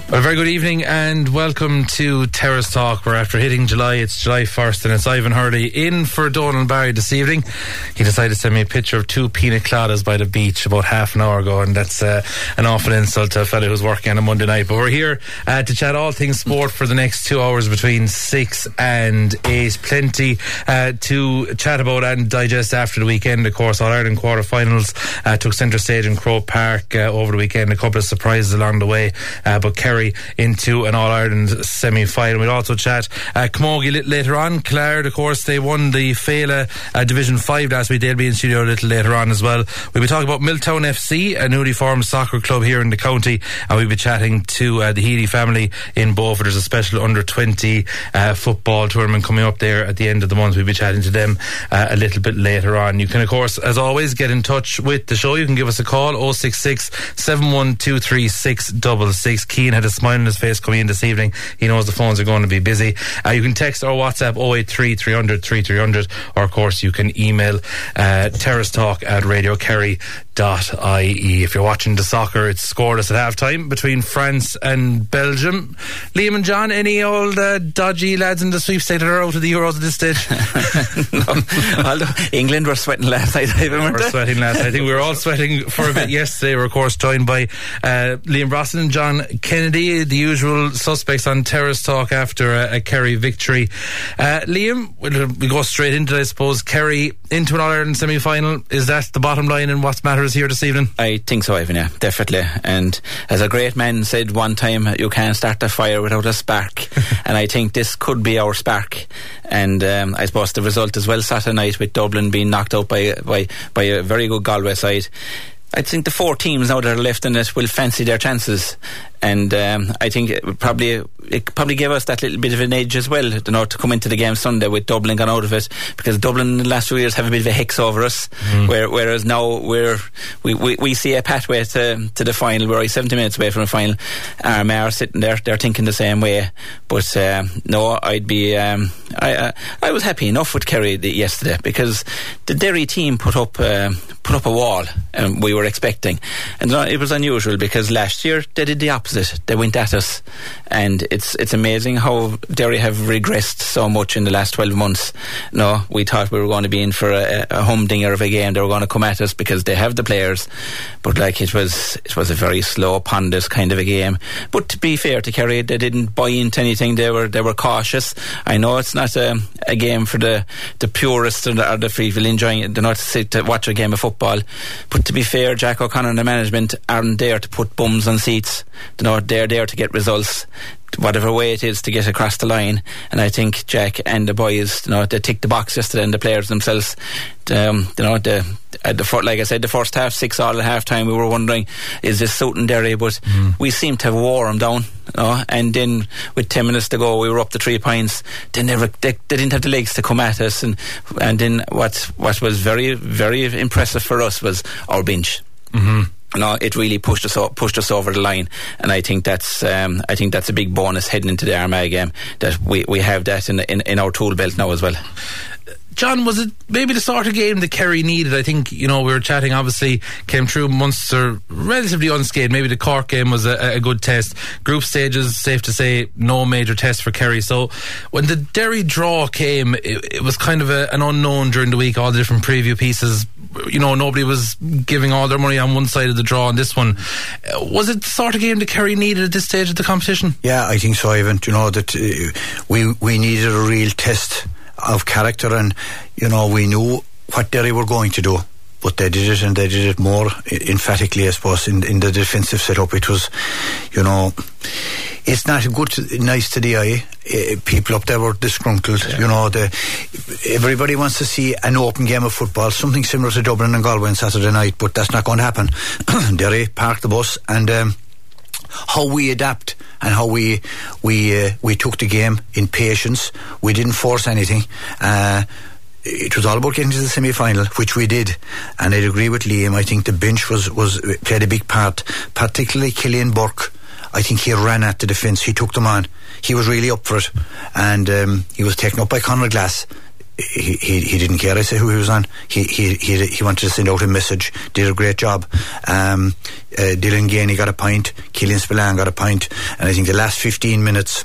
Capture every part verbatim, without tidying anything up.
Well, a very good evening and welcome to Terrace Talk. We're after hitting July. It's July first and it's Ivan Hurley in for Donal Barry this evening. He decided to send me a picture of two pina coladas by the beach about half an hour ago, and that's uh, an awful insult to a fellow who's working on a Monday night. But we're here uh, to chat all things sport for the next two hours between six and eight. Plenty uh, to chat about and digest after the weekend. Of course, All-Ireland quarter-finals uh, took centre stage in Croke Park uh, over the weekend. A couple of surprises along the way, uh, but Kerry into an All-Ireland semi-final. We'll also chat uh, Camogie a little later on. Clare, of course, they won the Féile uh, Division five last week. They'll be in studio a little later on as well. We'll be talking about Milltown F C, a newly formed soccer club here in the county, and we'll be chatting to uh, the Healy family in Beaufort. There's a special under twenty uh, football tournament coming up there at the end of the month. We'll be chatting to them uh, a little bit later on. You can, of course, as always, get in touch with the show. You can give us a call, oh six six, seven one two three, six six six. Keane had a smile on his face coming in this evening. He knows the phones are going to be busy. Uh, you can text or WhatsApp oh eight three, three hundred, thirty-three hundred, or of course you can email uh, terracetalk at radio kerry dot I E. If you're watching the soccer, it's scoreless at half time between France and Belgium. Liam and John, any old uh, dodgy lads in the sweepstake that are out of the Euros at this stage? No. Although England were sweating last night, I weren't we were sweating last night. I think we were all sweating for a bit yesterday. We're of course joined by uh, Liam Brosnan and John Kennedy, the usual suspects on Terrace Talk after a, a Kerry victory. uh, Liam, we'll, we'll go straight into it, I suppose. Kerry into an All-Ireland semi-final, is that the bottom line in what matters here this evening? I think so, Ivan, yeah, definitely. And as a great man said one time, you can't start a fire without a spark. And I think this could be our spark. And um, I suppose the result as well Saturday night, with Dublin being knocked out by, by, by a very good Galway side. I think the four teams now that are left in it will fancy their chances, and um, I think it would probably it probably gave us that little bit of an edge as well, you know, to come into the game Sunday with Dublin gone out of it, because Dublin in the last few years have a bit of a hex over us, mm. where, whereas now we're we, we, we see a pathway to to the final. We're only seventy minutes away from the final. Armagh are sitting there, they're thinking the same way, but uh, no, I'd be um, I uh, I was happy enough with Kerry the, yesterday, because the Derry team put up uh, put up a wall, and we were expecting, and it was unusual because last year they did the opposite. They went at us, and it's it's amazing how Derry have regressed so much in the last twelve months. No, we thought we were going to be in for a, a humdinger of a game. They were going to come at us because they have the players, but like it was it was a very slow, ponderous kind of a game. But to be fair to Kerry, they didn't buy into anything. They were they were cautious. I know it's not a, a game for the the purists or the, or the people enjoying it. They're not to sit to watch a game of football. But to be fair, Jack O'Connor and the management aren't there to put bums on seats. You know, they're there to get results, whatever way it is to get across the line. And I think Jack and the boys, you know, they ticked the box yesterday, and the players themselves, um, you know, the, uh, the like I said, the first half, six all at half time, we were wondering, is this suiting Derry? But mm. we seemed to have wore them down, you know, and then with ten minutes to go, we were up to three points. They never, they, they didn't have the legs to come at us, and and then what what was very very impressive for us was our bench. Mm-hmm. No, it really pushed us o- pushed us over the line, and I think that's um, I think that's a big bonus heading into the Armagh game, that we, we have that in, in in our tool belt now as well. John, was it maybe the sort of game that Kerry needed? I think, you know, we were chatting, obviously came through Munster relatively unscathed. Maybe the Cork game was a, a good test. Group stages, safe to say, no major test for Kerry. So when the Derry draw came, it, it was kind of a, an unknown during the week. All the different preview pieces, you know, nobody was giving all their money on one side of the draw on this one. Was it the sort of game that Kerry needed at this stage of the competition? Yeah, I think so, Ivan. You know, that uh, we we needed a real test of character, and you know, we knew what Derry were going to do, but they did it, and they did it more emphatically, I suppose, in, in the defensive setup. It was, you know, it's not good, nice to the eye. Uh, people up there were disgruntled. Yeah. You know, the, everybody wants to see an open game of football, something similar to Dublin and Galway on Saturday night, but that's not going to happen. Derry parked the bus, and um, how we adapt and how we we uh, we took the game in patience. We didn't force anything. Uh, it was all about getting to the semi-final, which we did, and I'd agree with Liam. I think the bench was was played a big part, particularly Killian Burke. I think he ran at the defence. He took them on. He was really up for it, and um, he was taken up by Conor Glass. he, he, he didn't care, I say, who he was on. He, he, he, he wanted to send out a message, did a great job. Um, uh, Dylan Gainey got a point, Killian Spillane got a point, and I think the last fifteen minutes,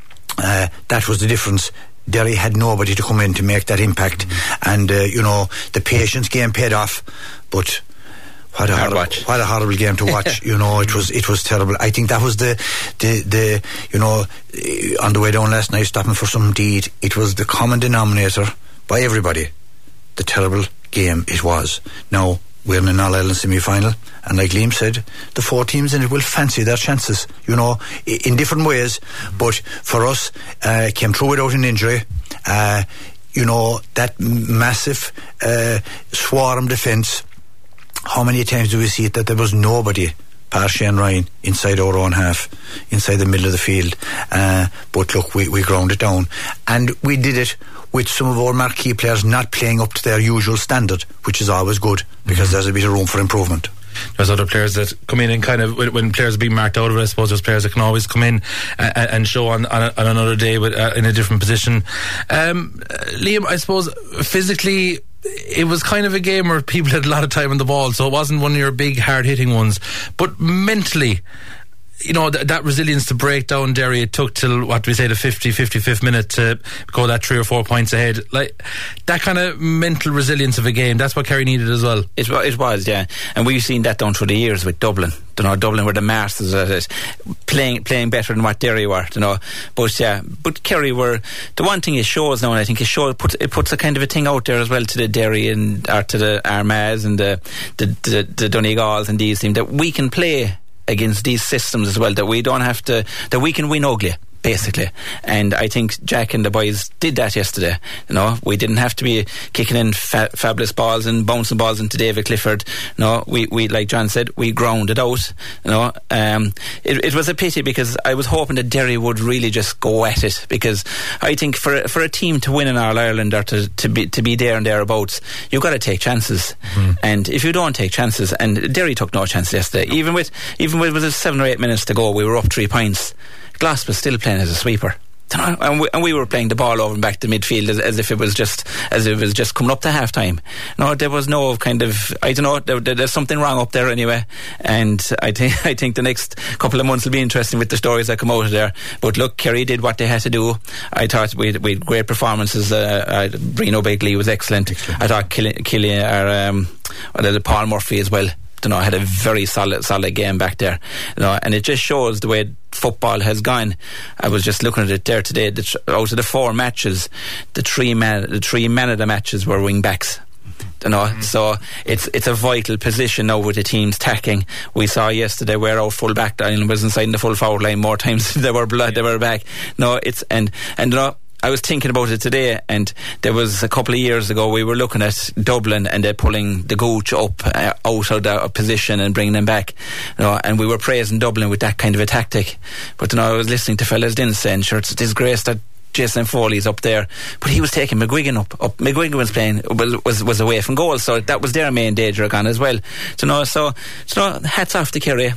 uh, that was the difference. Derry had nobody to come in to make that impact, mm-hmm. and uh, you know, the patience game paid off, but what a horrible, what a horrible game to watch. You know, it was it was terrible. I think that was the the the you know, on the way down last night, stopping for some deed, it was the common denominator by everybody, the terrible game it was. Now we're in an All-Ireland semi-final, and like Liam said, the four teams in it will fancy their chances, you know, in different ways. But for us, uh, came through without an injury. Uh, you know, that massive uh, swarm defence. How many times do we see it that there was nobody, past Shane Ryan, inside our own half, inside the middle of the field? Uh, but look, we, we ground it down, and we did it with some of our marquee players not playing up to their usual standard, which is always good, because mm-hmm. there's a bit of room for improvement. There's other players that come in and kind of, when, when players are being marked out of it, I suppose there's players that can always come in and, and show on, on, a, on another day, but uh, in a different position. Um, Liam, I suppose physically it was kind of a game where people had a lot of time on the ball, so it wasn't one of your big hard-hitting ones, but mentally, you know, th- that resilience to break down Derry, it took till, what do we say, the fifty, fifty-fifth minute to go that three or four points ahead. Like, that kind of mental resilience of a game, that's what Kerry needed as well. It, it was, yeah. And we've seen that down through the years with Dublin. You know, Dublin were the masters at it, playing playing better than what Derry were, you know. But yeah, but Kerry were, the one thing it shows now, and I think it shows, it puts, it puts a kind of a thing out there as well to the Derry and, or to the Armaghs and the, the, the, the Donegals and these teams, that we can play against these systems as well, that we don't have to, that we can win ugly, basically. And I think Jack and the boys did that yesterday. You know, we didn't have to be kicking in fa- fabulous balls and bouncing balls into David Clifford. No, we, we like John said, we grounded out. You know, um, it, it was a pity, because I was hoping that Derry would really just go at it, because I think for for a team to win in All Ireland, or to, to be to be there and thereabouts, you've got to take chances. Mm-hmm. And if you don't take chances, and Derry took no chances yesterday, even with even with, with seven or eight minutes to go, we were up three points. Glass was still playing as a sweeper, and we, and we were playing the ball over and back to midfield as, as if it was just as if it was just coming up to half time. No, there was no kind of, I don't know, there, there, there's something wrong up there anyway. And I think I think the next couple of months will be interesting with the stories that come out of there. But look, Kerry did what they had to do. I thought we had, we had great performances. Uh, uh, Brino Begley was excellent. excellent. I thought Killian, Killian or um, well, Paul Murphy as well, you know, had a very solid solid game back there, you know, and it just shows the way football has gone. I was just looking at it there today. The tr- out of the four matches, the three man the three men of the matches were wing backs. You know, mm-hmm. So it's it's a vital position now with the teams tacking. We saw yesterday where our full back line was inside the full forward line more times than they were blood, they were back. No, it's and and you know, I was thinking about it today, and there was a couple of years ago we were looking at Dublin and they're pulling the Gooch up uh, out of the position and bringing them back, you know, and we were praising Dublin with that kind of a tactic. But you know, I was listening to fellas then saying, sure, it's a disgrace that Jason Foley's up there, but he was taking McGuigan up. up. McGuigan was playing was, was was away from goal, so that was their main danger gone as well. So no, so so no, hats off to Kerry.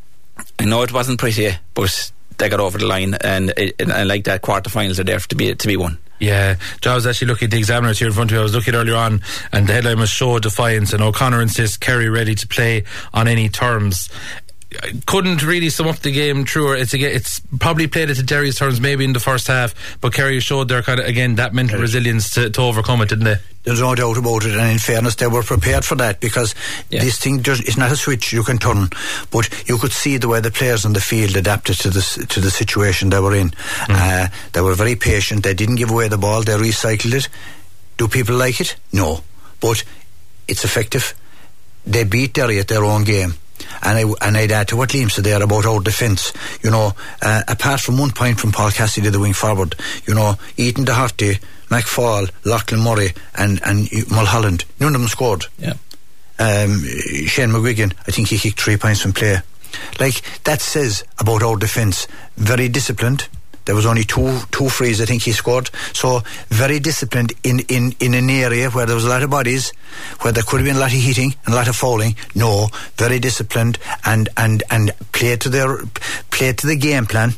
I know it wasn't pretty, but they got over the line, and, and, and like that, quarterfinals are there to be to be won. Yeah, Joe, I was actually looking at the examiners here in front of me. I was looking earlier on, and the headline was "Show Defiance," and O'Connor insists Kerry ready to play on any terms. I couldn't really sum up the game truer. It's a, it's probably played it to Derry's terms maybe in the first half, but Kerry showed their kind of, again, that mental right. resilience to, to overcome it, didn't they? There's no doubt about it, and in fairness they were prepared for that, because yeah. this thing just, it's not a switch you can turn, but you could see the way the players on the field adapted to the, to the situation they were in. Mm. Uh, they were very patient, they didn't give away the ball, they recycled it. Do people like it? No, but it's effective. They beat Derry at their own game. And, I, and I'd add to what Liam said there about our defence. You know, uh, apart from one point from Paul Cassidy, the wing forward, you know, Ethan Doherty, McFall, Lachlan Murray and, and Mulholland, none of them scored. Yeah. Um, Shane McGuigan, I think he kicked three points from play. Like, that says about our defence. Very disciplined. There was only two two frees I think he scored. So very disciplined in, in, in an area where there was a lot of bodies, where there could have been a lot of hitting and a lot of fouling. No, very disciplined and and, and played to their played to the game plan.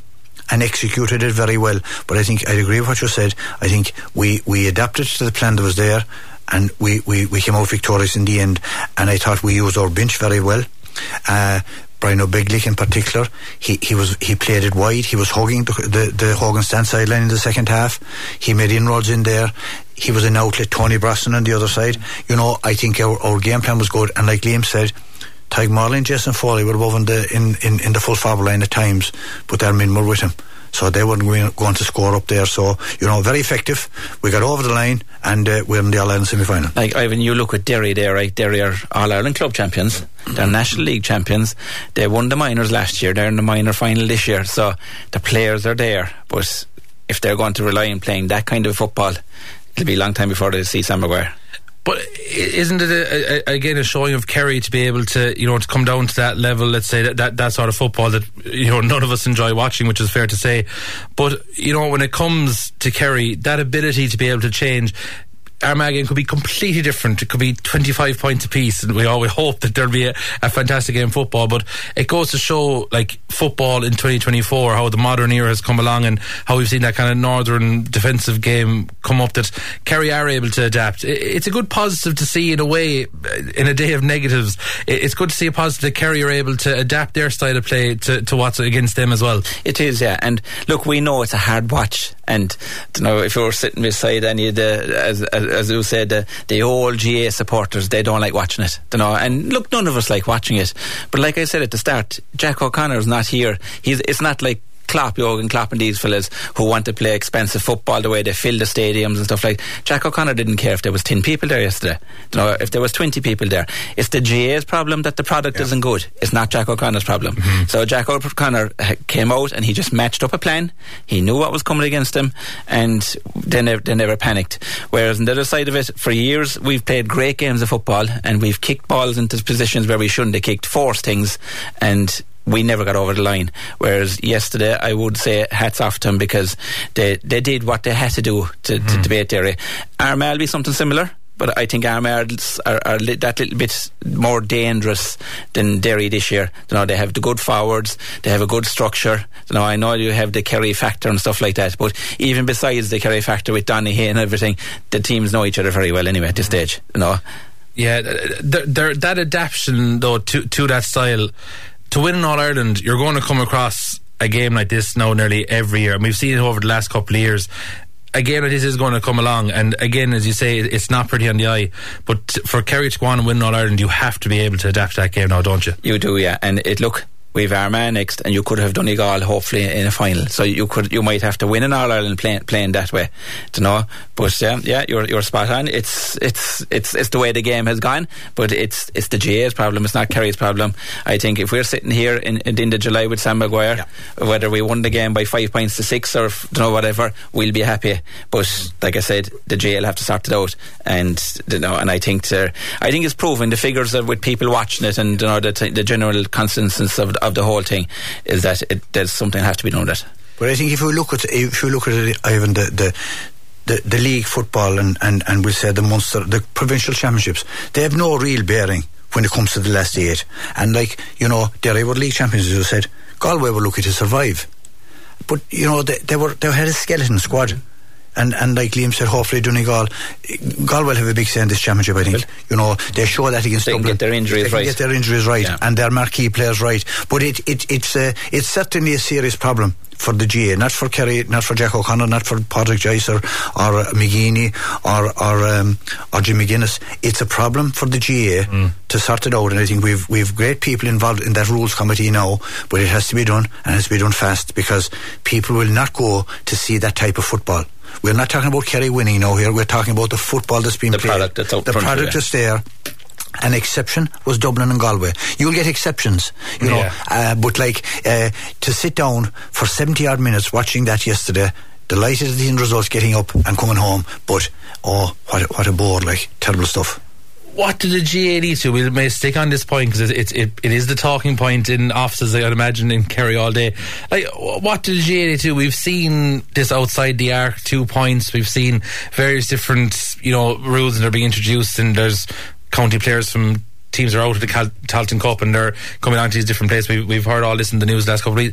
and executed it very well. But I think I'd agree with what you said. I think we, we adapted to the plan that was there, and we, we, we came out victorious in the end. And I thought we used our bench very well. Uh, Brian O'Beglick in particular, he, he was he played it wide. He was hugging the, the, the Hogan stand sideline in the second half. He made inroads in there. He was an outlet. Tony Brosnan on the other side. You know, I think our, our game plan was good. And like Liam said, Tadhg Morley and Jason Foley were above in the in, in, in the full forward line at times, but their men were with him, so they weren't going, going to score up there. So, you know, very effective. We got over the line, and uh, we're in the All-Ireland semi-final. Like, Ivan, you look at Derry there, right? Derry are All-Ireland club champions. They're National League champions. They won the minors last year. They're in the minor final this year. So the players are there. But if they're going to rely on playing that kind of football, it'll be a long time before they see Sam Maguire. But isn't it a, a, again a showing of Kerry to be able to, you know, to come down to that level? Let's say that, that that sort of football that, you know, none of us enjoy watching, which is fair to say. But, you know, when it comes to Kerry, that ability to be able to change, Armagh game could be completely different. It could be twenty-five points apiece, and we always hope that there'll be a, a fantastic game of football. But it goes to show, like, football in twenty twenty-four, how the modern era has come along, and how we've seen that kind of northern defensive game come up, that Kerry are able to adapt. It's a good positive to see, in a way, in a day of negatives. It's good to see a positive that Kerry are able to adapt their style of play to, to what's against them as well. It is, yeah. And look, we know it's a hard watch, and you know, if you were sitting beside any of the, as, as as you said, the, the old G A supporters, they don't like watching it, you know. And look, none of us like watching it. But like I said at the start, Jack O'Connor's not here. He's it's not like Klopp, Jurgen Klopp and these fellas who want to play expensive football the way they fill the stadiums and stuff like that. Jack O'Connor didn't care if there was ten people there yesterday, you know, if there was twenty people there. It's the G A's problem that the product yeah. isn't good. It's not Jack O'Connor's problem. Mm-hmm. So Jack O'Connor came out and he just matched up a plan. He knew what was coming against him, and they never, they never panicked. Whereas on the other side of it, for years we've played great games of football and we've kicked balls into positions where we shouldn't have kicked, forced things, and we never got over the line. Whereas yesterday, I would say hats off to them, because they, they did what they had to do to, mm. to, to beat Derry. Armagh will be something similar, but I think Armagh are, are li- that little bit more dangerous than Derry this year. You know, they have the good forwards, they have a good structure. You know, I know you have the Kerry factor and stuff like that, but even besides the Kerry factor with Donny Hay and everything, the teams know each other very well anyway at this stage, you know. Yeah, they're, they're, that adaptation though to, to that style, to win in All-Ireland, you're going to come across a game like this now nearly every year, and we've seen it over the last couple of years. A game like this is going to come along, and again, as you say, it's not pretty on the eye, but for Kerry to go on and win All-Ireland, you have to be able to adapt to that game now, don't you? You do, yeah. And it look, we've Armagh next, and you could have Donegal hopefully in a final, so you could you might have to win an All-Ireland play, playing that way, you know. But um, yeah, you're you're spot on. It's it's it's it's the way the game has gone, but it's it's the G A's problem. It's not Kerry's problem. I think if we're sitting here in in the end of July with Sam Maguire, yeah. whether we won the game by five points to six or you know whatever, we'll be happy. But like I said, the G A will have to sort it out, and you know, and I think I think it's proven, the figures of with people watching it, and you know the, the general consensus of of the whole thing is that it, there's something that has to be done with it. But I think if we look at if you look at it, Ivan, the the, the, the league football and, and, and we say the Munster, the provincial championships, they have no real bearing when it comes to the last eight. And like, you know, Derry were league champions, as you said. Galway were lucky to survive. But, you know, they, they were they had a skeleton squad. And and like Liam said, hopefully Donegal, Galway will have a big say in this championship, I think. Well, you know, they show that against they Dublin. They can get their injuries they can right. get their injuries right, yeah. and their marquee players right. But it, it it's uh, it's certainly a serious problem for the G A, not for Kerry, not for Jack O'Connor, not for Patrick Joyce or, or uh, McGeaney or or, um, or Jim McGuinness. It's a problem for the G A mm. to sort it out, and I think we've we've great people involved in that rules committee now, but it has to be done, and it has to be done fast, because people will not go to see that type of football. We're not talking about Kerry winning now here. We're talking about the football that's being the played. Product that's out the front product is there. An exception was Dublin and Galway. You'll get exceptions, you know. Yeah. Uh, but like uh, to sit down for seventy odd minutes watching that yesterday, delighted at the end results, getting up and coming home. But oh, what a, what a bore! Like terrible stuff. What did the G A need to? We may stick on this point because it, it, it is the talking point in offices, I'd imagine, in Kerry all day. Like, what did the G A need to? We've seen this outside the arc, two points. We've seen various different, you know, rules that are being introduced, and there's county players from teams are out of the Cal- Talton Cup and they're coming on to these different places. We've, we've heard all this in the news the last couple of weeks.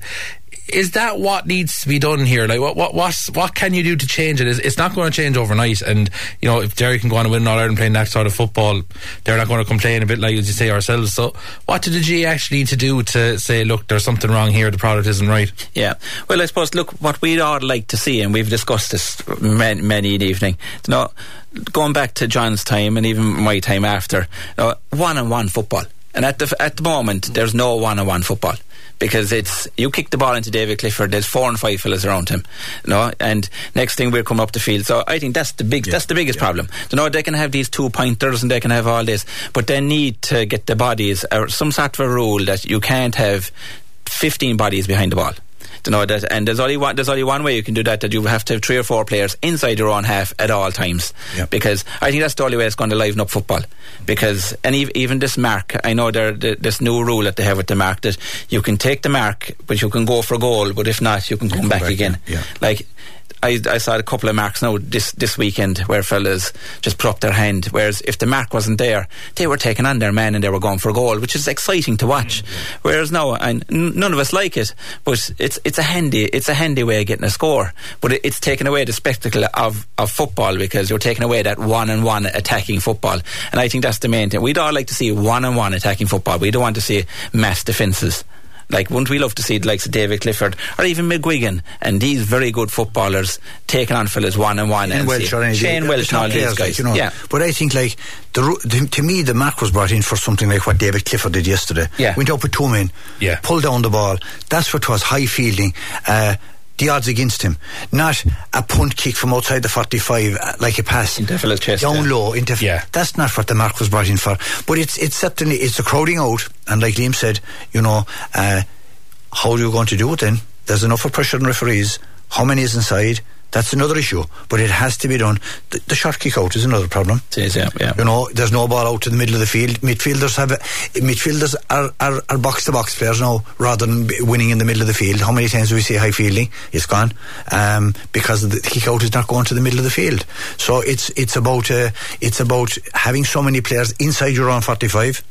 is that what needs to be done here? Like, what what what's, what can you do to change it? It's, it's not going to change overnight. And you know, if Derry can go on and win All Ireland playing that sort of football, they're not going to complain a bit, like as you say ourselves. So, what did the G actually need to do to say, look, there's something wrong here, the product isn't right? Yeah. Well, I suppose, look, what we'd all like to see, and we've discussed this many, many an evening, you know, going back to John's time and even my time after, you know, one-on-one football. And at the at the moment, there's no one-on-one football. Because it's, you kick the ball into David Clifford, there's four and five fellas around him, you know, and next thing we're coming up the field. So I think that's the big, yeah. that's the biggest yeah. problem. You know, they can have these two pointers and they can have all this, but they need to get the bodies, or some sort of a rule that you can't have fifteen bodies behind the ball. You know that, and there's only one. There's only one way you can do that. That you have to have three or four players inside your own half at all times. Yep. Because I think that's the only way it's going to liven up football. Because and ev- even this mark, I know there the, this new rule that they have with the mark, that you can take the mark, but you can go for a goal. But if not, you can come, come back, back again. Yeah. Like. I, I saw a couple of marks now this, this weekend where fellas just put up their hand, whereas if the mark wasn't there, they were taking on their man and they were going for a goal, which is exciting to watch. Mm-hmm. Whereas now, and n- none of us like it, but it's it's a handy it's a handy way of getting a score. But it, it's taken away the spectacle of, of football, because you're taking away that one-on-one attacking football. And I think that's the main thing. We'd all like to see one-on-one attacking football. We don't want to see mass defences. Like, wouldn't we love to see the likes of David Clifford or even McGuigan and these very good footballers taking on fellas one and one? Shane Welsh, or Shane Welsh, and all these guys. Like, you know, yeah. But I think, like, the, the, to me, the mark was brought in for something like what David Clifford did yesterday. Yeah. Went up with two men, yeah. pulled down the ball. That's what was high fielding. Uh, the odds against him, not a punt kick from outside the forty-five, uh, like a pass into fella's chest, down yeah. low into yeah. That's not what the mark was brought in for. But it's it's certainly it's a crowding out, and like Liam said, you know, uh, how are you going to do it then? There's enough of pressure on referees. How many is inside? That's another issue, but it has to be done. The, the short kick out is another problem. It is, yeah, yeah. You know, there's no ball out to the middle of the field. Midfielders have a, midfielders are, are, are box to box players now rather than winning in the middle of the field. How many times do we see high fielding? It's gone um, because the kick out is not going to the middle of the field. So it's it's about uh, it's about having so many players inside your own forty-five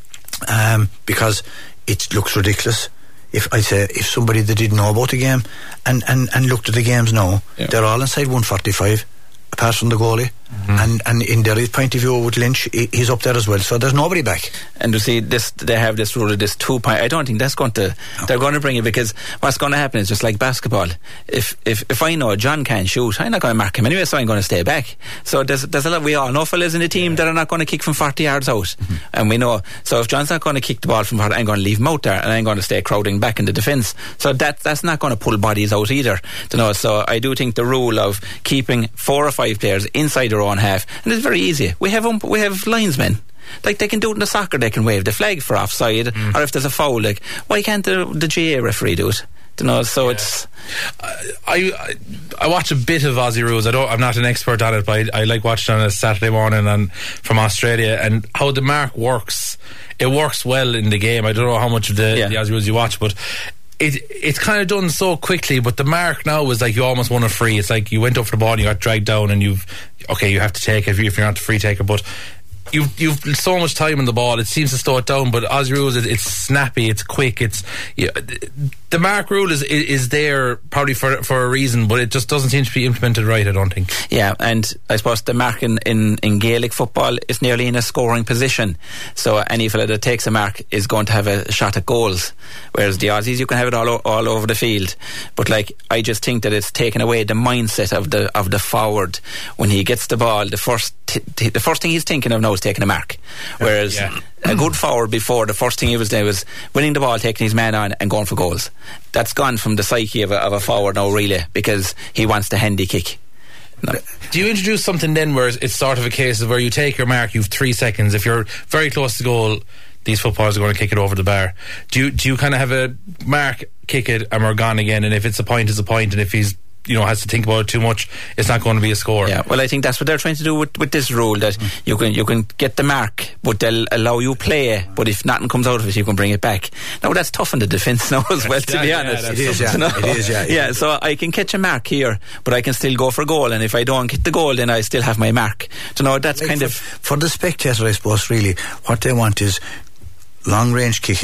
um, because it looks ridiculous. If I say if somebody that didn't know about the game and, and, and looked at the games now, yeah. they're all inside one forty-five, apart from the goalie. Mm-hmm. And and in Derry's point of view with Lynch, he's up there as well. So there's nobody back. And you see, this they have this rule of this two point. I don't think that's going to. No. They're going to bring it, because what's going to happen is just like basketball. If if if I know John can't shoot, I'm not going to mark him anyway, so I'm going to stay back. So there's there's a lot. We all know fellas in the team yeah. that are not going to kick from forty yards out, mm-hmm. and we know. So if John's not going to kick the ball from forty, I'm going to leave him out there, and I'm going to stay crowding back in the defence. So that that's not going to pull bodies out either. You know. So I do think the rule of keeping four or five players inside their own half, and it's very easy. We have um, we have linesmen. Like, they can do it in the soccer. They can wave the flag for offside, mm. or if there's a foul. Like, why can't the, the G A referee do it? You know, so yeah. it's. I, I I watch a bit of Aussie rules. I don't. I'm not an expert on it, but I, I like watching on a Saturday morning and from Australia, and how the mark works. It works well in the game. I don't know how much of the, yeah. the Aussie rules you watch, but. It it's kind of done so quickly, but the mark now is like you almost won a free. It's like you went up for the ball and you got dragged down, and you've okay, you have to take it if, you, if you're not the free taker, but you've you've so much time on the ball, it seems to slow it down. But Aussie rules, it, it's snappy, it's quick, it's yeah, the mark rule is is there probably for for a reason, but it just doesn't seem to be implemented right, I don't think. Yeah, and I suppose the mark in, in, in Gaelic football is nearly in a scoring position, so any fella that takes a mark is going to have a shot at goals, whereas the Aussies, you can have it all all over the field. But like, I just think that it's taken away the mindset of the of the forward. When he gets the ball, the first t- t- the first thing he's thinking of now is taking a mark, whereas yeah. a good forward before, the first thing he was doing was winning the ball, taking his man on and going for goals. That's gone from the psyche of a, of a forward now, really, because he wants the handy kick. No. Do you introduce something then where it's sort of a case of where you take your mark, you have three seconds, if you're very close to goal, these footballers are going to kick it over the bar. Do you, do you kind of have a mark, kick it, and we're gone again, and if it's a point, it's a point, and if he's, you know, has to think about it too much, it's not going to be a score? Yeah, well, I think that's what they're trying to do with, with this rule, that mm. you can you can get the mark, but they'll allow you play, but if nothing comes out of it, you can bring it back. Now, that's tough in the defence now as well, to yeah, be yeah, honest. it is, yeah. You know? It is, yeah. Yeah, so I can catch a mark here, but I can still go for a goal, and if I don't get the goal, then I still have my mark. You know, that's like kind for, of... For the spectator, I suppose, really, what they want is long-range kicking,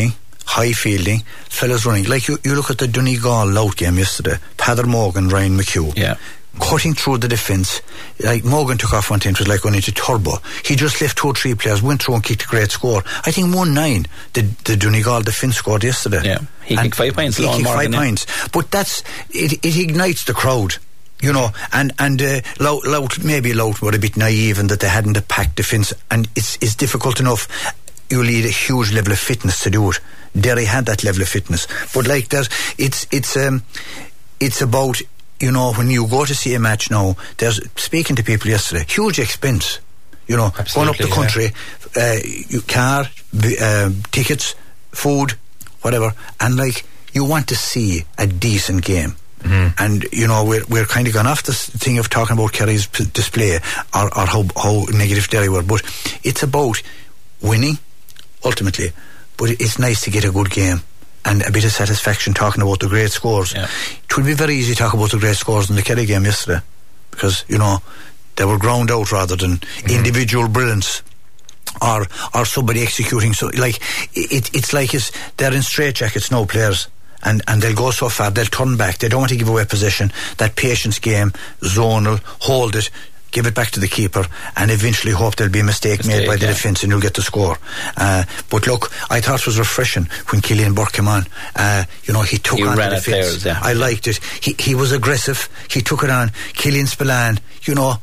high fielding, fellas running. Like you, you look at the Donegal Lout game yesterday, Padder Morgan, Ryan McHugh. Yeah. Cutting through the defence. Like Morgan took off one time, it was like going into turbo. He just left two or three players, went through and kicked a great score. I think one nine the, the Donegal defence scored yesterday. Yeah, he and kicked five points. He kicked Morgan, five yeah. points. But that's, it, it ignites the crowd. You know, and and uh, Lout, Lout maybe Lout were a bit naive in that they hadn't a packed defence, and it's it's difficult enough. You need a huge level of fitness to do it. Derry had that level of fitness, but like there's, it's it's um, it's about, you know, when you go to see a match now. There's, speaking to people yesterday, huge expense. You know, Absolutely, going up the country, yeah. uh, you, car, uh, tickets, food, whatever, and like you want to see a decent game. Mm-hmm. And you know, we're we're kind of gone off this thing of talking about Kerry's p- display or, or how how negative Derry were, but it's about winning ultimately. But it's nice to get a good game and a bit of satisfaction talking about the great scores. Yeah. It would be very easy to talk about the great scores in the Kerry game yesterday, because you know they were ground out rather than mm-hmm. individual brilliance. Or or somebody executing. So like it, it's like it's, they're in straitjackets now, players. And, and they'll go so far, they'll turn back. They don't want to give away possession. That patience game, zonal, hold it, give it back to the keeper, and eventually hope there'll be a mistake, mistake made by the yeah. defence and you'll get the score. Uh, but look, I thought it was refreshing when Killian Burke came on. Uh, you know, he took he on ran the defence. Yeah. I liked it. He he was aggressive. He took it on. Killian Spillane, you know...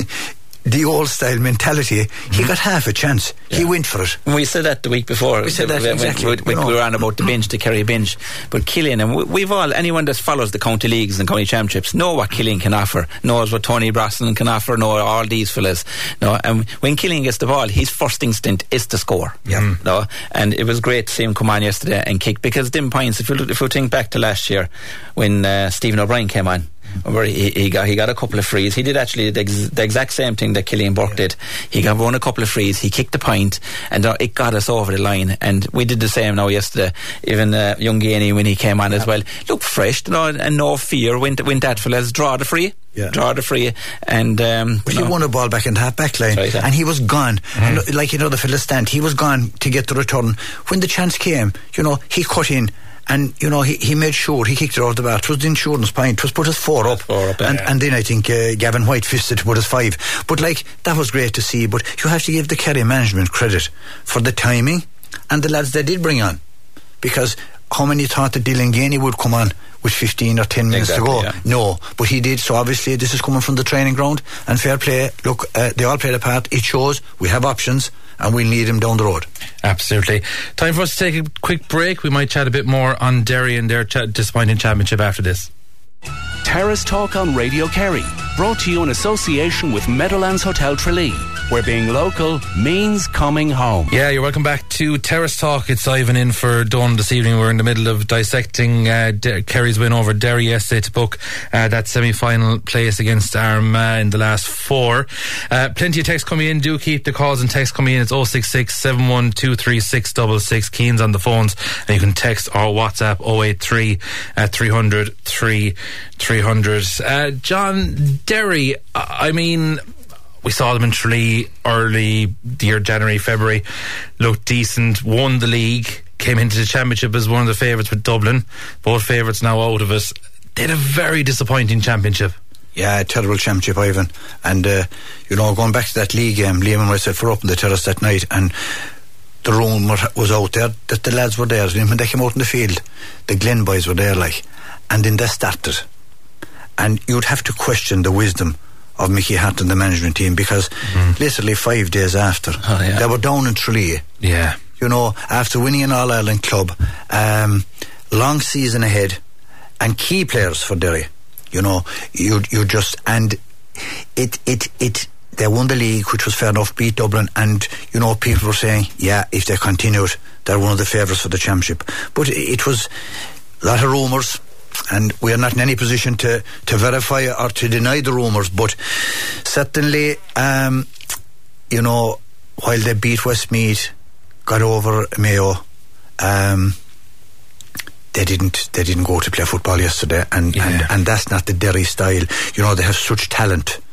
the old style mentality, mm-hmm. he got half a chance. Yeah. He went for it. We said that the week before. We said that when, exactly. When, when you know. we were on about the bench, the Kerry bench. But Killian, and we, we've all, anyone that follows the county leagues and county championships know what Killian can offer, knows what Tony Brosnan can offer, know all these fellas. No, and when Killian gets the ball, his first instinct is to score. Yeah. No, and it was great to see him come on yesterday and kick, because dim points, if you, if you think back to last year when uh, Stephen O'Brien came on, where he, he got he got a couple of frees. He did actually the, ex, the exact same thing that Killian Burke yeah. did. He got won a couple of frees. He kicked the point, and uh, it got us over the line. And we did the same now yesterday. Even uh, young Gainey, when he came on yeah. as well, looked fresh, you know, and no fear. Went went at fellas, draw the free. Yeah. Draw the free, and um, well, he won a ball back in the half back line, right, yeah. and he was gone. Mm-hmm. And, like, you know, the fellas stand, he was gone to get the return. When the chance came, you know, he cut in. And, you know, he, he made sure he kicked it out the bar. It was the insurance point. It was put us four up. Four up, yeah. and, and then I think uh, Gavin White fisted to put us five. But, like, that was great to see. But you have to give the Kerry management credit for the timing and the lads they did bring on. Because how many thought that Dylan Gainey would come on with fifteen or ten minutes exactly, to go? Yeah. No. But he did. So, obviously, this is coming from the training ground. And fair play. Look, uh, they all played a part. It shows we have options. And we'll need him down the road. Absolutely. Time for us to take a quick break. We might chat a bit more on Derry and their ch- disappointing championship after this. Terrace Talk on Radio Kerry, brought to you in association with Meadowlands Hotel Tralee, where being local means coming home. Yeah, you're welcome back to Terrace Talk. It's Ivan in for Dawn this evening. We're in the middle of dissecting uh, De- Kerry's win over Derry yesterday to book uh, that semi-final place against Armagh in the last four. Uh, plenty of texts coming in. Do keep the calls and texts coming in. It's oh six six, seven one two three six six six. Keen's on the phones, and you can text or WhatsApp oh eight three at three hundred three three hundred. Uh, John, Derry, I mean, we saw them in Tralee early the year January, February, looked decent, won the league, came into the championship as one of the favourites with Dublin. Both favourites now out of it. They had a very disappointing championship. Yeah, a terrible championship, Ivan. And, uh, you know, going back to that league game, Liam and myself were up in the terrace that night, and the rumour was out there that the lads were there. And when they came out in the field, the Glen boys were there, like, and then they started. And you'd have to question the wisdom of Mickey Hart and the management team, because mm. literally five days after, oh, yeah. they were down in Tralee. Yeah. You know, after winning an All-Ireland club, um, long season ahead, and key players for Derry. You know, you you just, and it, it, it, they won the league, which was fair enough, beat Dublin, and, you know, people were saying, yeah, if they continued, they're one of the favourites for the championship. But it was a lot of rumours, and we are not in any position to, to verify or to deny the rumours, but certainly, um, you know, while they beat Westmeath, got over Mayo, um, they didn't they didn't go to play football yesterday, and, yeah. and, and that's not the Derry style. You know, they have such talent,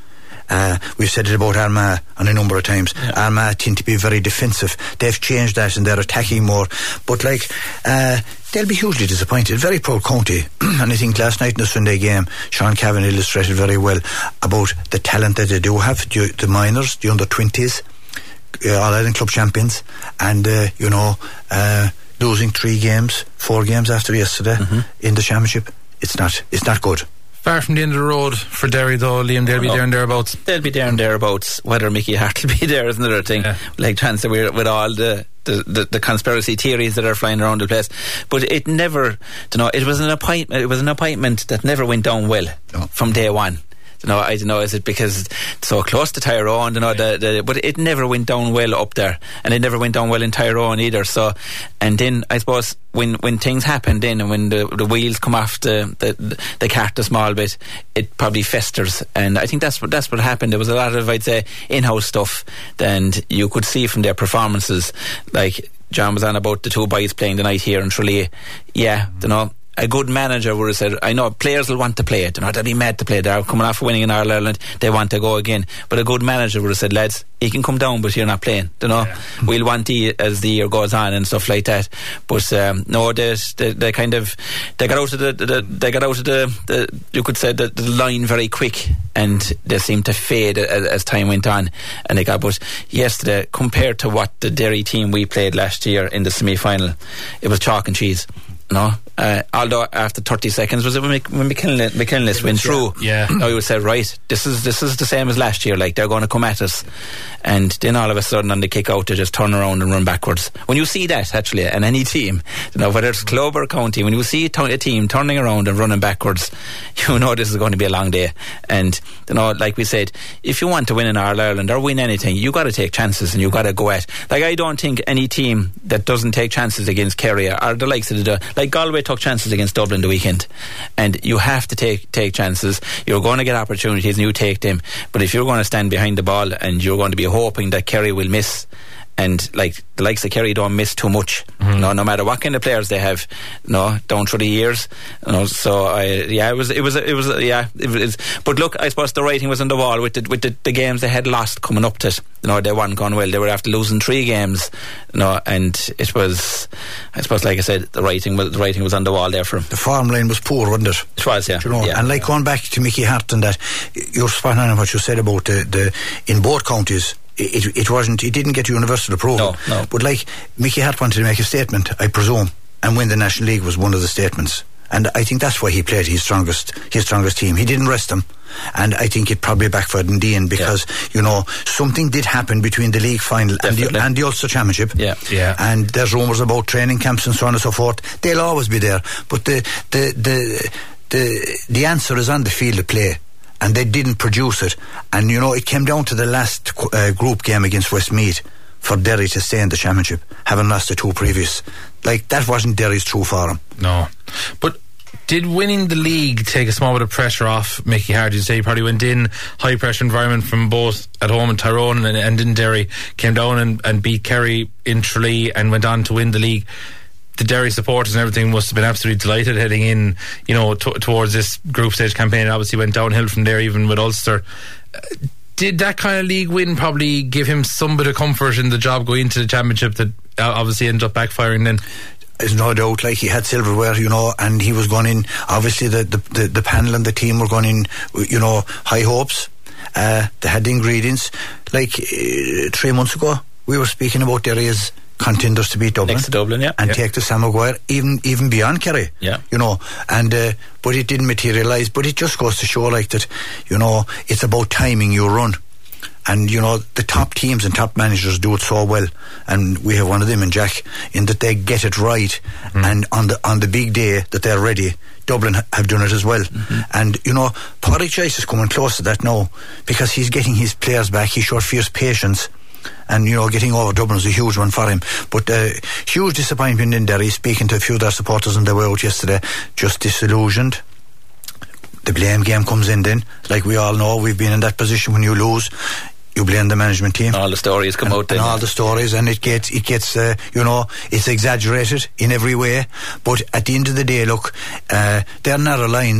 Uh, we've said it about Armagh on a number of times. Yeah. Armagh tend to be very defensive. They've changed that and they're attacking more. But like, uh, they'll be hugely disappointed. Very proud county. And I think last night in the Sunday game, Sean Cavan illustrated very well about the talent that they do have. The, the minors, the under twenties, uh, All-Ireland club champions, and, uh, you know, uh, losing three games, four games after yesterday mm-hmm. in the championship. It's not, it's not good. Far from the end of the road for Derry though, Liam. They'll be oh, there and thereabouts. They'll be there and thereabouts. Whether Mickey Hart will be there is another thing. Yeah. Like chance with, with all the, the, the, the conspiracy theories that are flying around the place. But it never, you know, it was an appointment. It was an appointment that never went down well no. from day one. You know, I don't know, is it because it's so close to Tyrone, you know, the, the, but it never went down well up there, and it never went down well in Tyrone either. So, and then I suppose when, when things happen then, and when the, the wheels come off the, the, the cart a small bit, it probably festers. And I think that's what, that's what happened. There was a lot of, I'd say, in-house stuff, and you could see from their performances, like John was on about the two boys playing the night here in Tralee. Yeah, you know, a good manager would have said, I know players will want to play it, you know, they'll be mad to play it, they're coming off winning in Ireland, they want to go again. But a good manager would have said, lads, you can come down but you're not playing, you know. Yeah. We'll want you as the year goes on and stuff like that. But um, no, they, they, they kind of they got out of the, the they got out of the, the you could say the, the line very quick, and they seemed to fade as, as time went on. And they got, but yesterday, compared to what the Derry team we played last year in the semi-final, it was chalk and cheese. No, uh, although after thirty seconds was it when, Mc, when McKinless, McKinless went through? Yeah, now you would say, right, this is this is the same as last year. Like they're going to come at us, and then all of a sudden on the kick out they just turn around and run backwards. When you see that actually, and any team, you know, whether it's club or county, when you see a team turning around and running backwards, you know this is going to be a long day. And you know, like we said, if you want to win in Ireland or win anything, you got to take chances and you got to go at. Like I don't think any team that doesn't take chances against Kerry or the likes of the. Like Galway took chances against Dublin the weekend, and you have to take take chances. You're going to get opportunities and you take them, but if you're going to stand behind the ball and you're going to be hoping that Kerry will miss, and like the likes of Kerry don't miss too much, mm-hmm. no, no matter what kind of players they have, no, down through the years, you know. So I, yeah, it was, it was, it was, yeah, it was. But look, I suppose the writing was on the wall with the with the, the games they had lost coming up to it. You know, they weren't going well. They were after losing three games, you know, and it was, I suppose, like I said, the writing was the writing was on the wall there for him. The form line was poor, wasn't it? It was, yeah. You know, yeah. And like going back to Mickey Hart and that, you're spot on what you said about the, the in both counties. It, it wasn't, it didn't get universal approval. No, no. But like, Mickey Hart wanted to make a statement, I presume, and win the National League was one of the statements. And I think that's why he played his strongest his strongest team. He didn't rest them. And I think it probably backfired in the end because, yeah. you know, something did happen between the league final and the, and the Ulster Championship. Yeah. Yeah. And there's rumours about training camps and so on and so forth. They'll always be there. But the the the the, the answer is on the field of play. And they didn't produce it. And, you know, it came down to the last uh, group game against Westmeath for Derry to stay in the championship, having lost the two previous. Like, that wasn't Derry's true form. No. But did winning the league take a small bit of pressure off Mickey Hart? You say he probably went in high pressure environment from both at home in Tyrone and, and in Derry, came down and, and beat Kerry in Tralee and went on to win the league. The Derry supporters and everything must have been absolutely delighted heading in, you know, t- towards this group stage campaign. It obviously went downhill from there, even with Ulster. Uh, did that kind of league win probably give him some bit of comfort in the job going into the championship that obviously ended up backfiring then? There's no doubt, like, he had silverware, you know, and he was going in, obviously the, the, the, the panel and the team were going in, you know, high hopes. Uh, they had the ingredients. Like, uh, three months ago, we were speaking about Derry as contenders to beat Dublin, next to Dublin, yeah, and yeah. take the Sam Maguire even even beyond Kerry, yeah, you know, and uh, but it didn't materialise. But it just goes to show, like, that, you know, it's about timing your run, and you know the top teams and top managers do it so well, and we have one of them in Jack, in that they get it right, mm. and on the on the big day that they're ready, Dublin have done it as well. Mm-hmm. And you know, Pádraig Joyce is coming close to that now because he's getting his players back. He showed fierce patience. And, you know, getting over Dublin is a huge one for him. But uh, huge disappointment in Derry. Speaking to a few of their supporters on their way out yesterday, just disillusioned. The blame game comes in then. Like we all know, we've been in that position. When you lose, you blame the management team. All the stories come and, out then. And all the stories, and it gets, it gets uh, you know, it's exaggerated in every way. But at the end of the day, look, uh, they're narrow lines.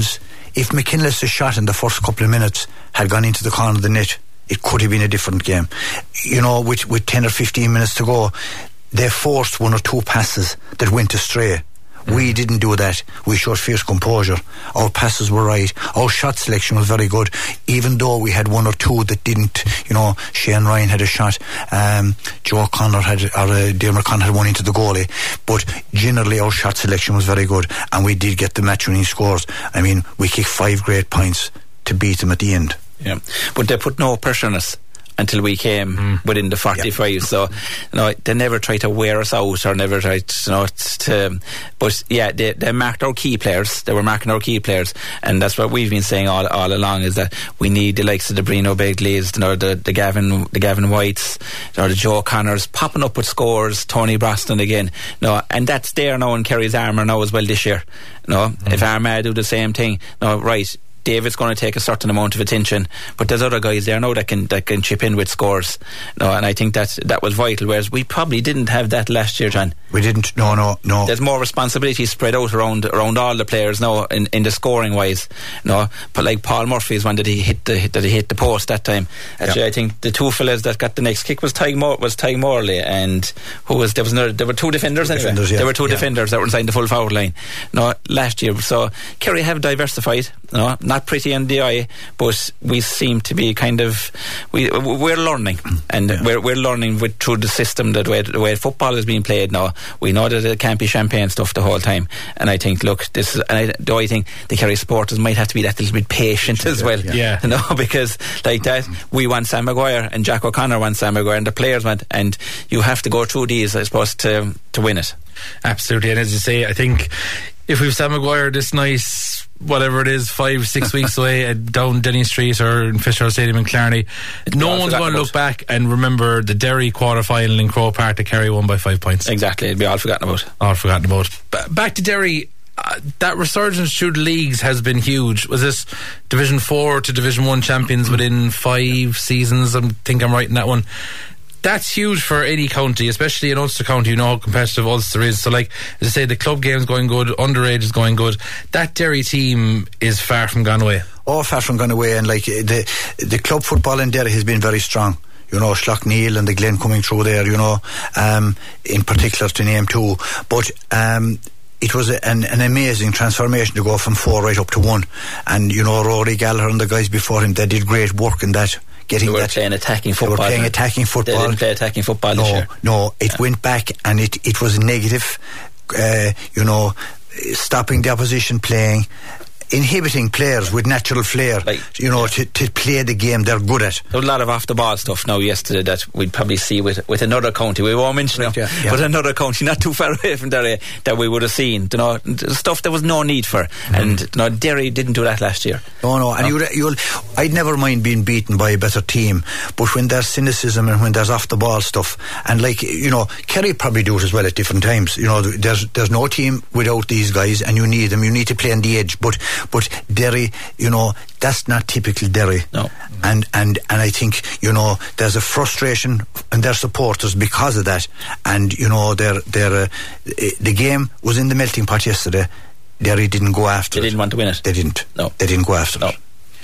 if McKinless' shot in the first couple of minutes had gone into the corner of the net, it could have been a different game. You know, with, with ten or fifteen minutes to go, they forced one or two passes that went astray. Mm. We didn't do that. We showed fierce composure. Our passes were right. Our shot selection was very good, even though we had one or two that didn't. You know, Shane Ryan had a shot, um, Joe Connor had, or uh, Dermot Connor had one into the goalie, but generally our shot selection was very good, and we did get the match winning scores. I mean, we kicked five great points to beat them at the end. Yeah, but they put no pressure on us until we came mm. within the forty-five. Yep. So, you know, they never tried to wear us out or never tried, you know, to. But yeah, they, they marked our key players. They were marking our key players, and that's what we've been saying all all along, is that we need the likes of the Brino Begleys, you know, the the Gavin the Gavin Whites, or the Joe Connors popping up with scores. Tony Brosnan again, you know, and that's there now in Kerry's armour now as well this year. You know, mm. if Armagh do the same thing, you know, right. David's going to take a certain amount of attention, but there's other guys there now that can that can chip in with scores. No, and I think that that was vital. Whereas we probably didn't have that last year, John. We didn't. No, no, no. There's more responsibility spread out around around all the players now in, in the scoring wise. No, but like Paul Murphy's one that he hit the that he hit the post that time. Actually, yeah. I think the two fellas that got the next kick was Ty Mor- was Ty Morley and who was there was another, there were two defenders two anyway. Defenders, yeah. There were two yeah. defenders that were inside the full foul line. No, last year. So Kerry have diversified. No, not pretty in the eye, but we seem to be kind of we we're learning, and yeah. we're we're learning with through the system that way, the way football is being played now. We know that it can't be champagne stuff the whole time, and I think look, this is, and I, do I think the Kerry supporters might have to be that little bit patient as well, yeah. yeah. you know, because like that we want Sam Maguire and Jack O'Connor wants Sam Maguire and the players want, and you have to go through these, I suppose, to to win it. Absolutely, and as you say, I think if we've Sam Maguire this nice, whatever it is, five, six weeks away at down Denny Street or in Fitzgerald Stadium in Clarny, no one's going to look back and remember the Derry quarter final in Croke Park to Kerry won by five points. Exactly, it'll be all forgotten about. All forgotten about. B- back to Derry. Uh, that resurgence through the leagues has been huge. Was this Division four to Division one champions within five seasons? I think I'm right in that one. That's huge for any county, especially in Ulster County. You know how competitive Ulster is. So, like, as I say, the club game's going good, underage is going good. That Derry team is far from gone away. Oh, far from gone away. And, like, the the club football in Derry has been very strong. You know, Schlockneil and the Glen coming through there, you know, um, in particular to name two. But um, it was a, an, an amazing transformation to go from four right up to one. And, you know, Rory Gallagher and the guys before him, they did great work in that. They were that, playing attacking football. They were playing attacking football. They didn't play attacking football no, this year. No, it yeah. went back and it, it was negative, uh, you know, stopping the opposition playing, inhibiting players with natural flair, like, you know, yeah. to, to play the game they're good at. There was a lot of off-the-ball stuff now yesterday that we'd probably see with with another county. We won't mention it, yeah. yeah. but another county not too far away from Derry that we would have seen, you know, stuff there was no need for. Mm. And, you know, Derry didn't do that last year. No, no, and no. You, you'll, I'd never mind being beaten by a better team, but when there's cynicism and when there's off-the-ball stuff, and like, you know, Kerry probably do it as well at different times. You know, there's there's no team without these guys, and you need them. You need to play on the edge, but but Derry, you know, that's not typical Derry. No. And, and, and I think, you know, there's a frustration in their supporters because of that. And, you know, they're, they're, uh, the game was in the melting pot yesterday. Derry didn't go after it. They it. didn't want to win it. They didn't. No. They didn't go after no. it.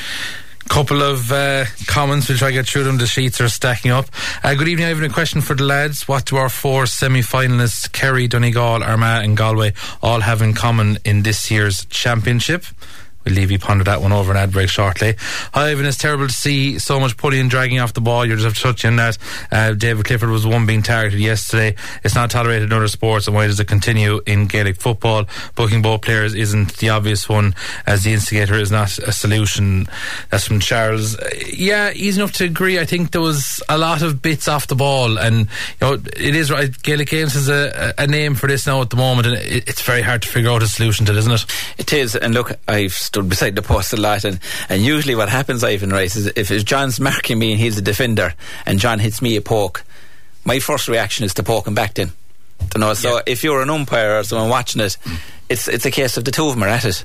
Couple of uh, comments, we'll try to get through them. The sheets are stacking up. Uh, good evening. I have a question for the lads. What do our four semi-finalists, Kerry, Donegal, Armagh and Galway, all have in common in this year's championship? We'll leave you ponder that one over an ad break shortly. Hi Ivan, it's terrible to see so much pulling and dragging off the ball. You just have to touch on that. uh, David Clifford was the one being targeted yesterday. It's not tolerated in other sports, and why does it continue in Gaelic football? Booking both players isn't the obvious one, as the instigator is not a solution. That's from Charles. Uh, yeah, easy enough to agree. I think there was a lot of bits off the ball, and you know, it is right. Gaelic Games is a, a name for this now at the moment, and it, it's very hard to figure out a solution to it, isn't it? It is. And look, I've stood beside the post a lot, and, and usually what happens, Ivan, right, is if it's John's marking me and he's a defender and John hits me a poke, my first reaction is to poke him back then. You know, so yeah. if you're an umpire or someone watching it, it's it's a case of the two of them are at it.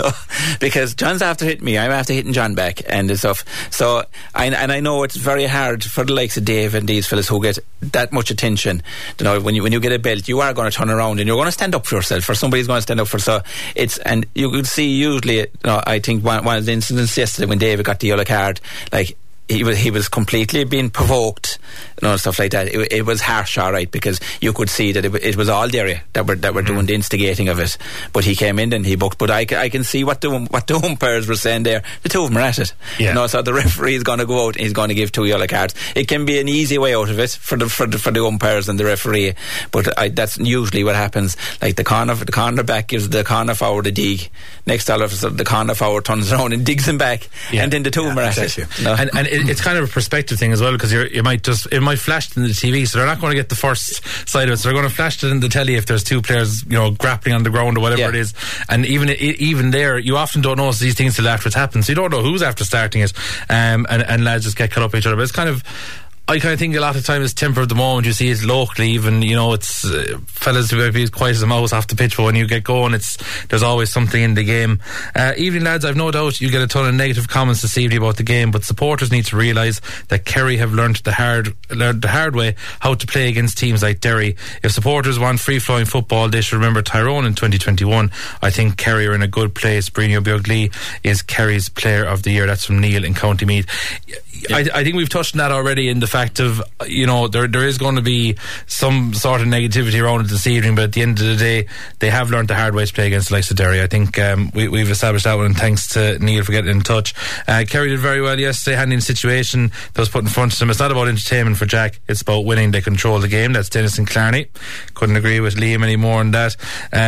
Because John's after hitting me, I'm after hitting John back and stuff. So, I, and I know it's very hard for the likes of Dave and these fellas who get that much attention. You know, when you when you get a belt, you are going to turn around and you're going to stand up for yourself, or somebody's going to stand up for. So it's, and you could see usually, you know, I think one, one of the incidents yesterday when David got the yellow card, like. He was he was completely being provoked, you know, stuff like that. It, it was harsh, all right, because you could see that it, it was all Derry that were that were mm-hmm. doing the instigating of it. But he came in and he booked. But I, I can see what the what the umpires were saying there. The two of them are at it. Yeah. You know, so the referee is going to go out and he's going to give two yellow cards. It can be an easy way out of it for the for the, for the umpires and the referee. But I, that's usually what happens. Like the corner the corner back gives the corner forward a dig. Next all of a sudden the corner forward turns around and digs him back, yeah. and then the two yeah, of them are at exactly. it. No? And, and it, it's kind of a perspective thing as well, because you you might just it might flash in the T V, so they're not going to get the first side of it. So they're going to flash it in the telly if there's two players, you know, grappling on the ground or whatever yeah. it is. And even it, even there, you often don't notice these things till after it's happened. So you don't know who's after starting it, um, and and lads just get cut up with each other. But it's kind of. I kind of think a lot of times it's temper of the moment. You see it locally, even, you know, it's uh, fellas who might be as quiet as a mouse off the pitch, but when you get going, it's there's always something in the game. Uh, evening, lads, I've no doubt you get a ton of negative comments this evening about the game, but supporters need to realise that Kerry have learned the hard learned the hard way how to play against teams like Derry. If supporters want free-flowing football, they should remember Tyrone in twenty twenty-one. I think Kerry are in a good place. Brino Bjorgli is Kerry's Player of the Year. That's from Neil in County Meath. Yeah. I, I think we've touched on that already in the fact of, you know, there there is going to be some sort of negativity around it this evening, but at the end of the day, they have learned the hard way to play against the likes of Derry. I think um, we, we've established that one, and thanks to Neil for getting in touch. Uh, Kerry did very well yesterday, handling the situation that was put in front of them. It's not about entertainment for Jack, it's about winning. They control the game. That's Dennis and Clarny. Couldn't agree with Liam any more on that.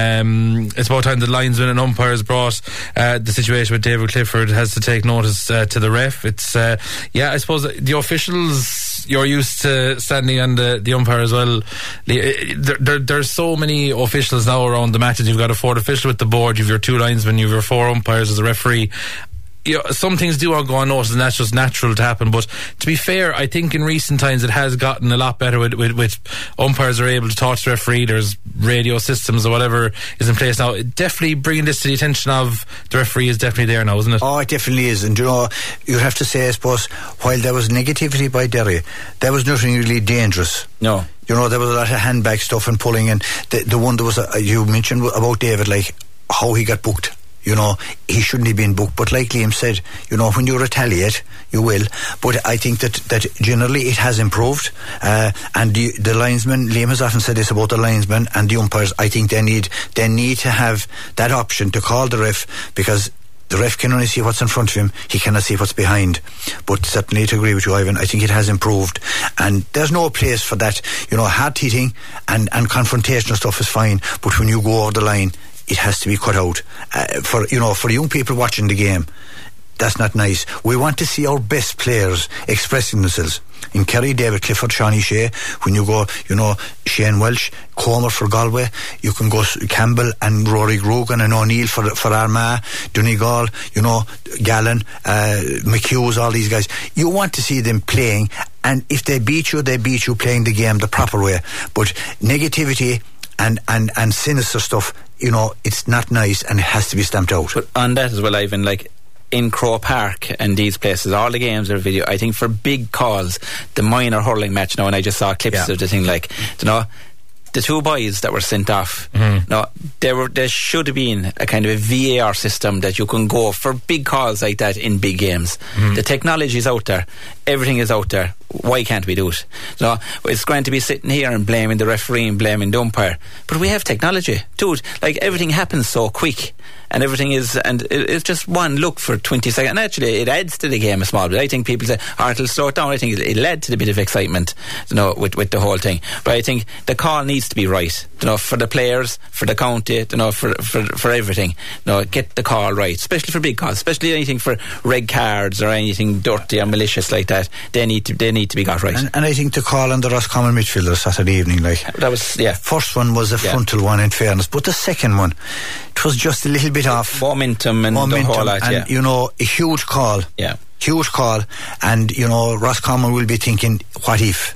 Um, it's about time the linesman and umpires brought uh, the situation with David Clifford has to take notice uh, to the ref. It's uh, yeah Yeah, I suppose the officials, you're used to standing on the, the umpire as well. There, there, there's so many officials now around the matches. You've got a fourth official with the board, you've your two linesmen, you've your four umpires as a referee. You know, some things do all go unnoticed, and that's just natural to happen. But to be fair, I think in recent times it has gotten a lot better with, with, with umpires are able to talk to the referee. There's radio systems or whatever is in place now. Definitely bringing this to the attention of the referee is definitely there now, isn't it? Oh, it definitely is. And you know, you have to say, I suppose, while there was negativity by Derry, there was nothing really dangerous. No. You know, there was a lot of handbag stuff and pulling, and the, the one that was uh, you mentioned about David, like how he got booked. You know, he shouldn't have been booked, but like Liam said, you know, when you retaliate, you will. But I think that, that generally it has improved, uh, and the, the linesmen, Liam has often said this about the linesmen and the umpires. I think they need they need to have that option to call the ref, because the ref can only see what's in front of him, he cannot see what's behind. But certainly to agree with you, Ivan, I think it has improved, and there's no place for that. You know, hard hitting and, and confrontational stuff is fine, but when you go over the line, it has to be cut out. Uh, for you know, for young people watching the game, that's not nice. We want to see our best players expressing themselves. In Kerry, David Clifford, Shawnee Shea. When you go, you know, Shane Welsh, Comer for Galway. You can go Campbell and Rory Grogan and O'Neill for for Armagh, Donegal, you know, Gallen, uh, McHughes, all these guys. You want to see them playing, and if they beat you, they beat you playing the game the proper way. But negativity and, and, and sinister stuff, you know, it's not nice, and it has to be stamped out. But on that as well, Ivan, like in Croke Park and these places, all the games are video. I think for big calls, the minor hurling match now, and I just saw clips yeah. of the thing, like, you know, the two boys that were sent off, mm-hmm. no, there were there should have been a kind of a V A R system that you can go for big calls like that in big games. Mm-hmm. The technology is out there, everything is out there. Why can't we do it? So it's going to be sitting here and blaming the referee and blaming the umpire, but we have technology, dude. Like, everything happens so quick, and everything is, and it, it's just one look for twenty seconds. And actually, it adds to the game a small bit. I think people say, "Oh, it'll slow it down." I think it, it'll add to the bit of excitement, you know, with with the whole thing. But I think the call needs to be right, you know, for the players, for the county, you know, for for for everything. You know, get the call right, especially for big calls, especially anything for red cards or anything dirty or malicious like that. They need to they need to be got right. And, and I think the call on the Roscommon midfielder Saturday evening, like that was, yeah. First one was a yeah. frontal one, in fairness, but the second one, it was just a little bit off momentum and momentum, the whole lot, and yeah. you know, a huge call, yeah, huge call, and you know, Roscommon will be thinking, what if? Yeah.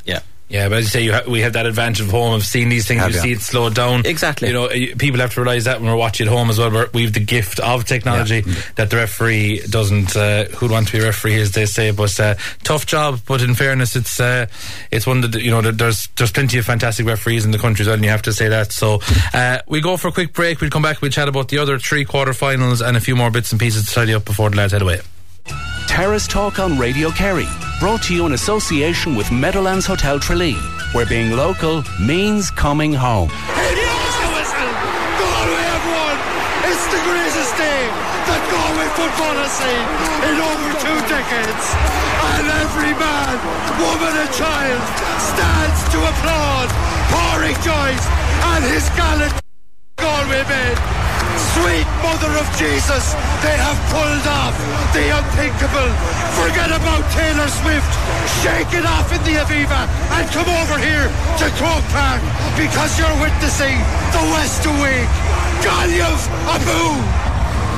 Yeah, but as you say, you ha- we have that advantage of home of seeing these things. Have you you? see it slowed down. Exactly. You know, people have to realise that when we're watching at home as well. We're, we have the gift of technology Yeah. that the referee doesn't. Uh, who'd want to be a referee, as they say? But uh, tough job. But in fairness, it's uh, it's one that, you know, there's there's plenty of fantastic referees in the country as well, and you have to say that. So uh, we go for a quick break. We'll come back. We'll chat about the other three quarter-finals and a few more bits and pieces to tidy up before the lads head away. Terrace Talk on Radio Kerry, brought to you in association with Meadowlands Hotel Tralee, where being local means coming home. He blows the whistle! Galway have won! It's the greatest day that Galway football has seen in over two decades. And every man, woman and child stands to applaud Pádraig Joyce and his gallant Galway men. Sweet Mother of Jesus, they have pulled off the unthinkable. Forget about Taylor Swift. Shake it off in the Aviva and come over here to Croke Park, because you're witnessing the West Awake. Gallev Abu.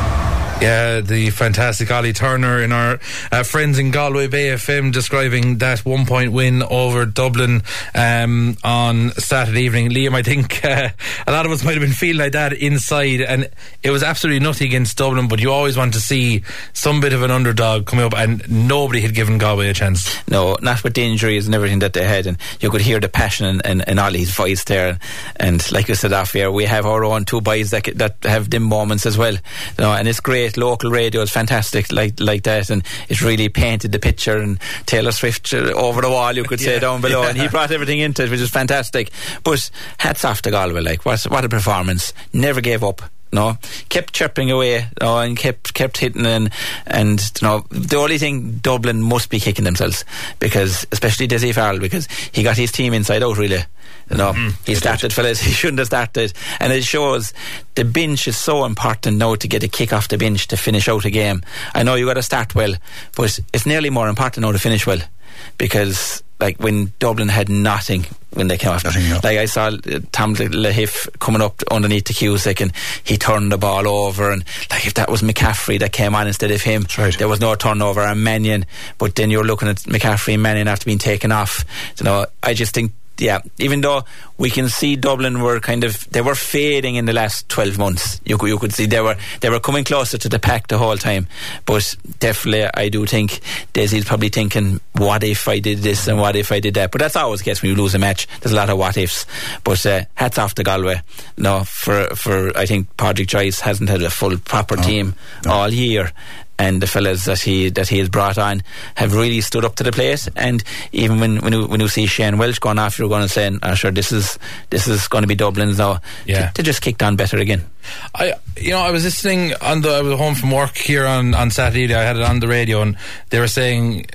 Yeah, the fantastic Ollie Turner in our uh, friends in Galway Bay F M describing that one point win over Dublin um, on Saturday evening. Liam, I think uh, a lot of us might have been feeling like that inside, and it was absolutely nothing against Dublin, but you always want to see some bit of an underdog coming up, and nobody had given Galway a chance. No, not with the injuries and everything that they had, and you could hear the passion in, in, in Ollie's voice there, and, and like you said off here, we have our own two boys that, that have them moments as well, you know, and it's great. Local radio is fantastic like like that, and it really painted the picture, and Taylor Swift uh, over the wall, you could say, yeah, down below, yeah. And he brought everything into it, which is fantastic. But hats off to Galway, like what, what a performance. Never gave up. No, kept chirping away, you know, and kept kept hitting, and and you know, the only thing, Dublin must be kicking themselves, because especially Dessie Farrell, because he got his team inside out, really. You know, mm-hmm. he started, fellas, he shouldn't have started, and it shows the bench is so important now to get a kick off the bench to finish out a game. I know you got to start well, but it's nearly more important now to finish well, because like when Dublin had nothing when they came off, nothing, no. Like I saw uh, Tom Lahif coming up underneath the Cusack, and he turned the ball over, and like if that was McCaffrey that came on instead of him, right. There was no turnover. And Mannion, but then you're looking at McCaffrey and Mannion after being taken off. You know, I just think, yeah, even though we can see Dublin were kind of, they were fading in the last twelve months. You could, you could see they were they were coming closer to the pack the whole time. But definitely, I do think Desi's probably thinking, what if I did this and what if I did that? But that's always the case when you lose a match. There's a lot of what ifs. But uh, hats off to Galway. No, for for I think Pádraig Joyce hasn't had a full proper no, team no. all year. And the fellas that he that he has brought on have really stood up to the plate. And even when when you, when you see Shane Welch going off, you're going to say, oh, sure, this is this is going to be Dublin's now. Yeah. They just kicked on better again. I, you know, I was listening on the. I was home from work here on on Saturday. I had it on the radio, and they were saying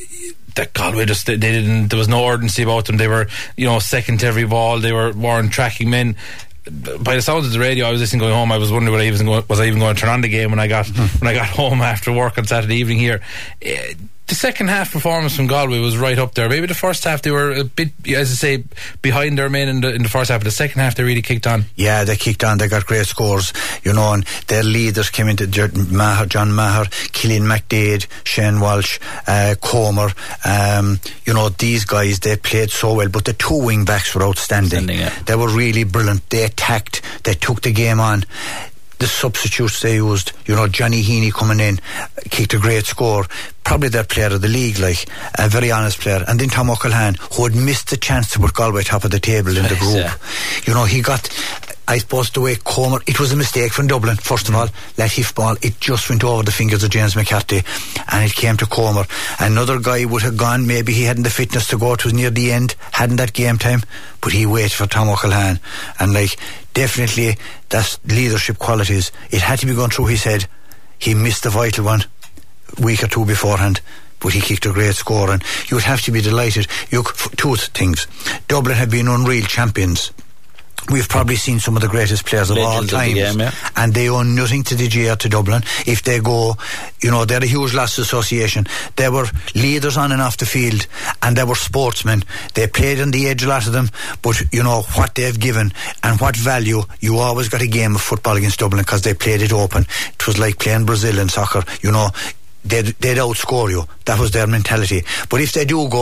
that Galway just they didn't. There was no urgency about them. They were, you know, second to every ball. They were weren't tracking men. By the sounds of the radio, I was listening going home. I was wondering whether I was, going, was I even going to turn on the game when I got when I got home after work on Saturday evening here. Uh, the second half performance from Galway was right up there. Maybe the first half they were a bit, as I say, behind their men in the, in the first half, but the second half they really kicked on. Yeah, they kicked on. They got great scores, you know, and their leaders came into Maher, John Maher, Killian McDade, Shane Walsh, uh, Comer. Um, you know, these guys, they played so well, but the two wing backs were outstanding. outstanding yeah. They were really brilliant. They attacked. They took the game on. The substitutes they used, you know, Johnny Heaney coming in, kicked a great score, probably their player of the league, like a very honest player. And then Tom O'Callaghan, who had missed the chance to put Galway top of the table in the group. Yeah. You know, he got, I suppose, the way Comer, it was a mistake from Dublin, first of all. Let Hif ball, it just went over the fingers of James McCarthy, and it came to Comer. Another guy would have gone, maybe he hadn't the fitness to go, it was near the end, hadn't that game time, but he waited for Tom O'Callaghan, and like, definitely that's leadership qualities. It had to be gone through his head. He missed the vital one a week or two beforehand, but he kicked a great score, and you would have to be delighted. You, two things. Dublin have been unreal champions. We've probably seen some of the greatest players of Legends all time, of the game, yeah. And they owe nothing to the G A or to Dublin. If they go, you know, they're a huge loss association. They were leaders on and off the field, and they were sportsmen. They played on the edge, a lot of them, but you know what they've given and what value. You always got a game of football against Dublin because they played it open. It was like playing Brazil in soccer, you know. They'd, they'd outscore you. That was their mentality. But if they do go,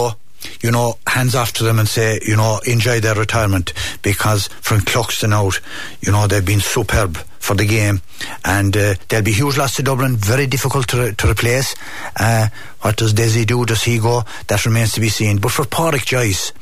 you know, hands off to them and say, you know, enjoy their retirement, because from Cluxton out, you know, they've been superb for the game, and uh, there'll be huge loss to Dublin, very difficult to, re- to replace. Uh, what does Desi do? Does he go? That remains to be seen. But for Pádraig Joyce,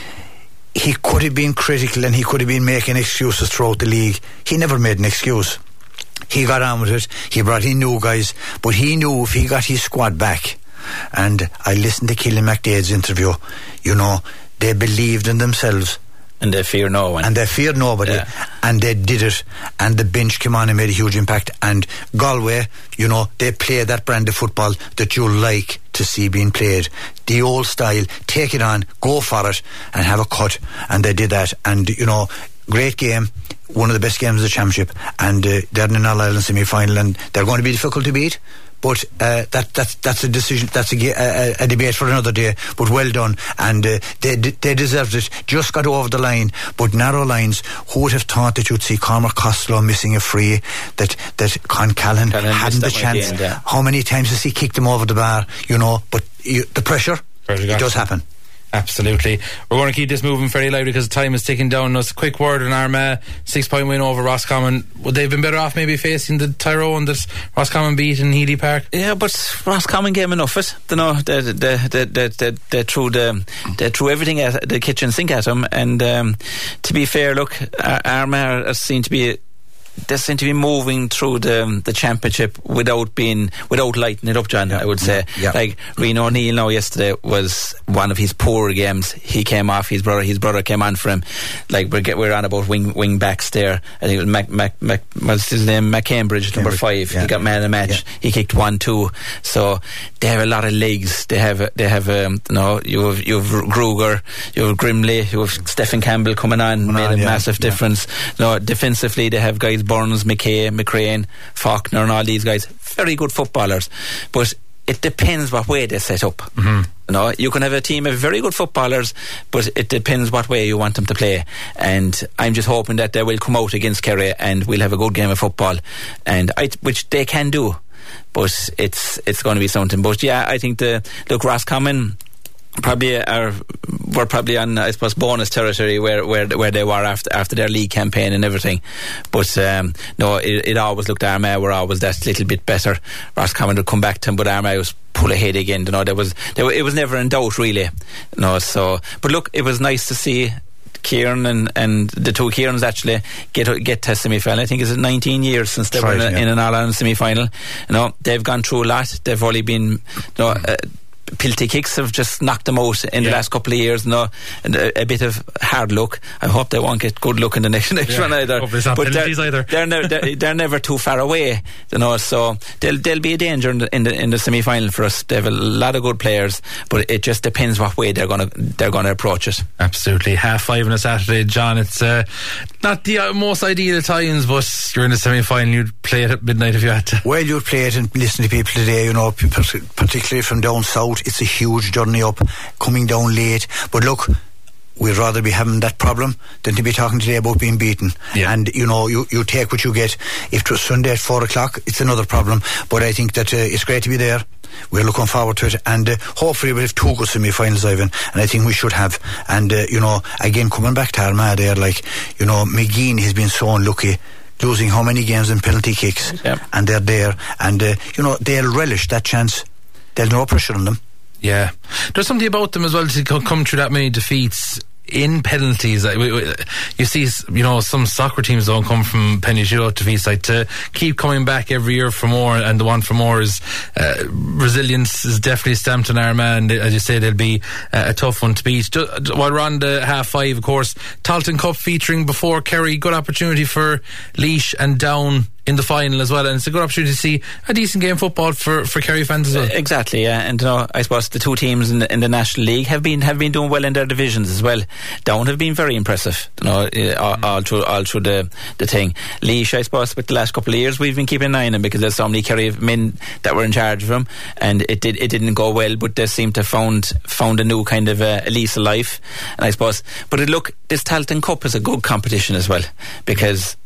he could have been critical and he could have been making excuses throughout the league. He never made an excuse. He got on with it. He brought in new guys, but he knew if he got his squad back, and I listened to Killian McDade's interview, you know, they believed in themselves. And they fear no one. And they feared nobody. Yeah. And they did it. And the bench came on and made a huge impact. And Galway, you know, they play that brand of football that you like to see being played. The old style, take it on, go for it, and have a cut. And they did that. And, you know, great game. One of the best games of the championship. And uh, they're in an All-Ireland semi-final, and they're going to be difficult to beat. But uh, that that's that's a decision. That's a, a, a debate for another day. But well done, and uh, they they deserved it. Just got over the line, but narrow lines. Who would have thought that you'd see Cormac Costello missing a free? That that Con Callan hadn't the chance. End, yeah. How many times has he kicked him over the bar? You know, but you, the pressure, pressure it does happen. Absolutely. We're going to keep this moving fairly lively because time is ticking down. Just a quick word on Armagh, six point win over Roscommon. Would they have been better off maybe facing the Tyrone that Roscommon beat in Healy Park? Yeah, but Roscommon gave enough of it. You know, they, they, they, they, they, they, threw the, they threw everything at the kitchen sink at them. And um, to be fair, look, Armagh seem to be they seem to be moving through the the championship without being without lighting it up, John. Yeah, I would say, yeah, yeah. Like Rian O'Neill now yesterday was one of his poorer games. He came off. His brother, his brother came on for him. Like we're we're on about wing wing backs there. I think it was Mac Mac Mac. What's his name? McCambridge, number five. Yeah. He got man of the match. Yeah. He kicked one two. So they have a lot of legs. They have they have um, you know you have you have Gruger, you have Grimley, you have Stephen Campbell coming on, coming made on, a yeah, massive yeah. difference. No, defensively they have guys. Burns, McKay, McCrane, Faulkner and all these guys, very good footballers, but it depends what way they set up. Mm-hmm. You know, you can have a team of very good footballers, but it depends what way you want them to play, and I'm just hoping that they will come out against Kerry and we'll have a good game of football, and I, which they can do, but it's it's going to be something. But yeah, I think the look, Roscommon probably are were probably on, I suppose, bonus territory where where where they were after after their league campaign and everything. But um, no, it, it always looked Armagh were always that little bit better. Roscommon would come back to them, but Armagh was pull ahead again. You know, there was there, it was never in doubt really. You know, so but look, it was nice to see Kieran and, and the two Kierans actually get get to semi-final. I think it's nineteen years since they were in, yeah. in an All-Ireland semi-final. You know, they've gone through a lot. They've only been, you know, uh, Pilty kicks have just knocked them out in yeah. the last couple of years. No, and a, a bit of hard luck. I hope they won't get good luck in the next next yeah. one either. Hope it's not but penalties they're, either. They're, ne- they're, they're never too far away, you know. So they'll they'll be a danger in the in the, in the semi final for us. They have a lot of good players, but it just depends what way they're gonna they're gonna approach it. Absolutely, half five on a Saturday, John. It's uh, not the uh, most ideal times, but you're in the semi final. You'd play it at midnight if you had to. Well, you'd play it and listen to people today. You know, particularly from down south, it's a huge journey up, coming down late. But look, we'd rather be having that problem than to be talking today about being beaten. Yeah. And you know, you, you take what you get. If it was Sunday at four o'clock, it's another problem. But I think that uh, it's great to be there. We're looking forward to it, and uh, hopefully we'll have two good semi-finals, Ivan, and I think we should have. And uh, you know, again, coming back to Armagh there, like, you know, McGean has been so unlucky, losing how many games in penalty kicks. Yep. And they're there, and uh, you know, they'll relish that chance. There's no pressure on them. Yeah, there's something about them as well to come through that many defeats in penalties. You see, you know, some soccer teams don't come from penalty shootout defeats. Like, to keep coming back every year for more, and the one for more is uh, resilience is definitely stamped on Armagh, and as you say, they'll be uh, a tough one to beat. Just, while we're on the half five, of course, Tailteann Cup featuring before Kerry. Good opportunity for Laois and Down in the final as well, and it's a good opportunity to see a decent game of football for, for Kerry fans as well. Exactly, yeah. And you know, I suppose the two teams in the, in the National League have been have been doing well in their divisions as well. Down have been very impressive, you know, all, all through all through the the thing. Laois, I suppose, with the last couple of years, we've been keeping an eye on them because there's so many Kerry men that were in charge of them, and it did it didn't go well, but they seem to have found found a new kind of uh, a lease of life. And I suppose, but it, look, this Tailteann Cup is a good competition as well, because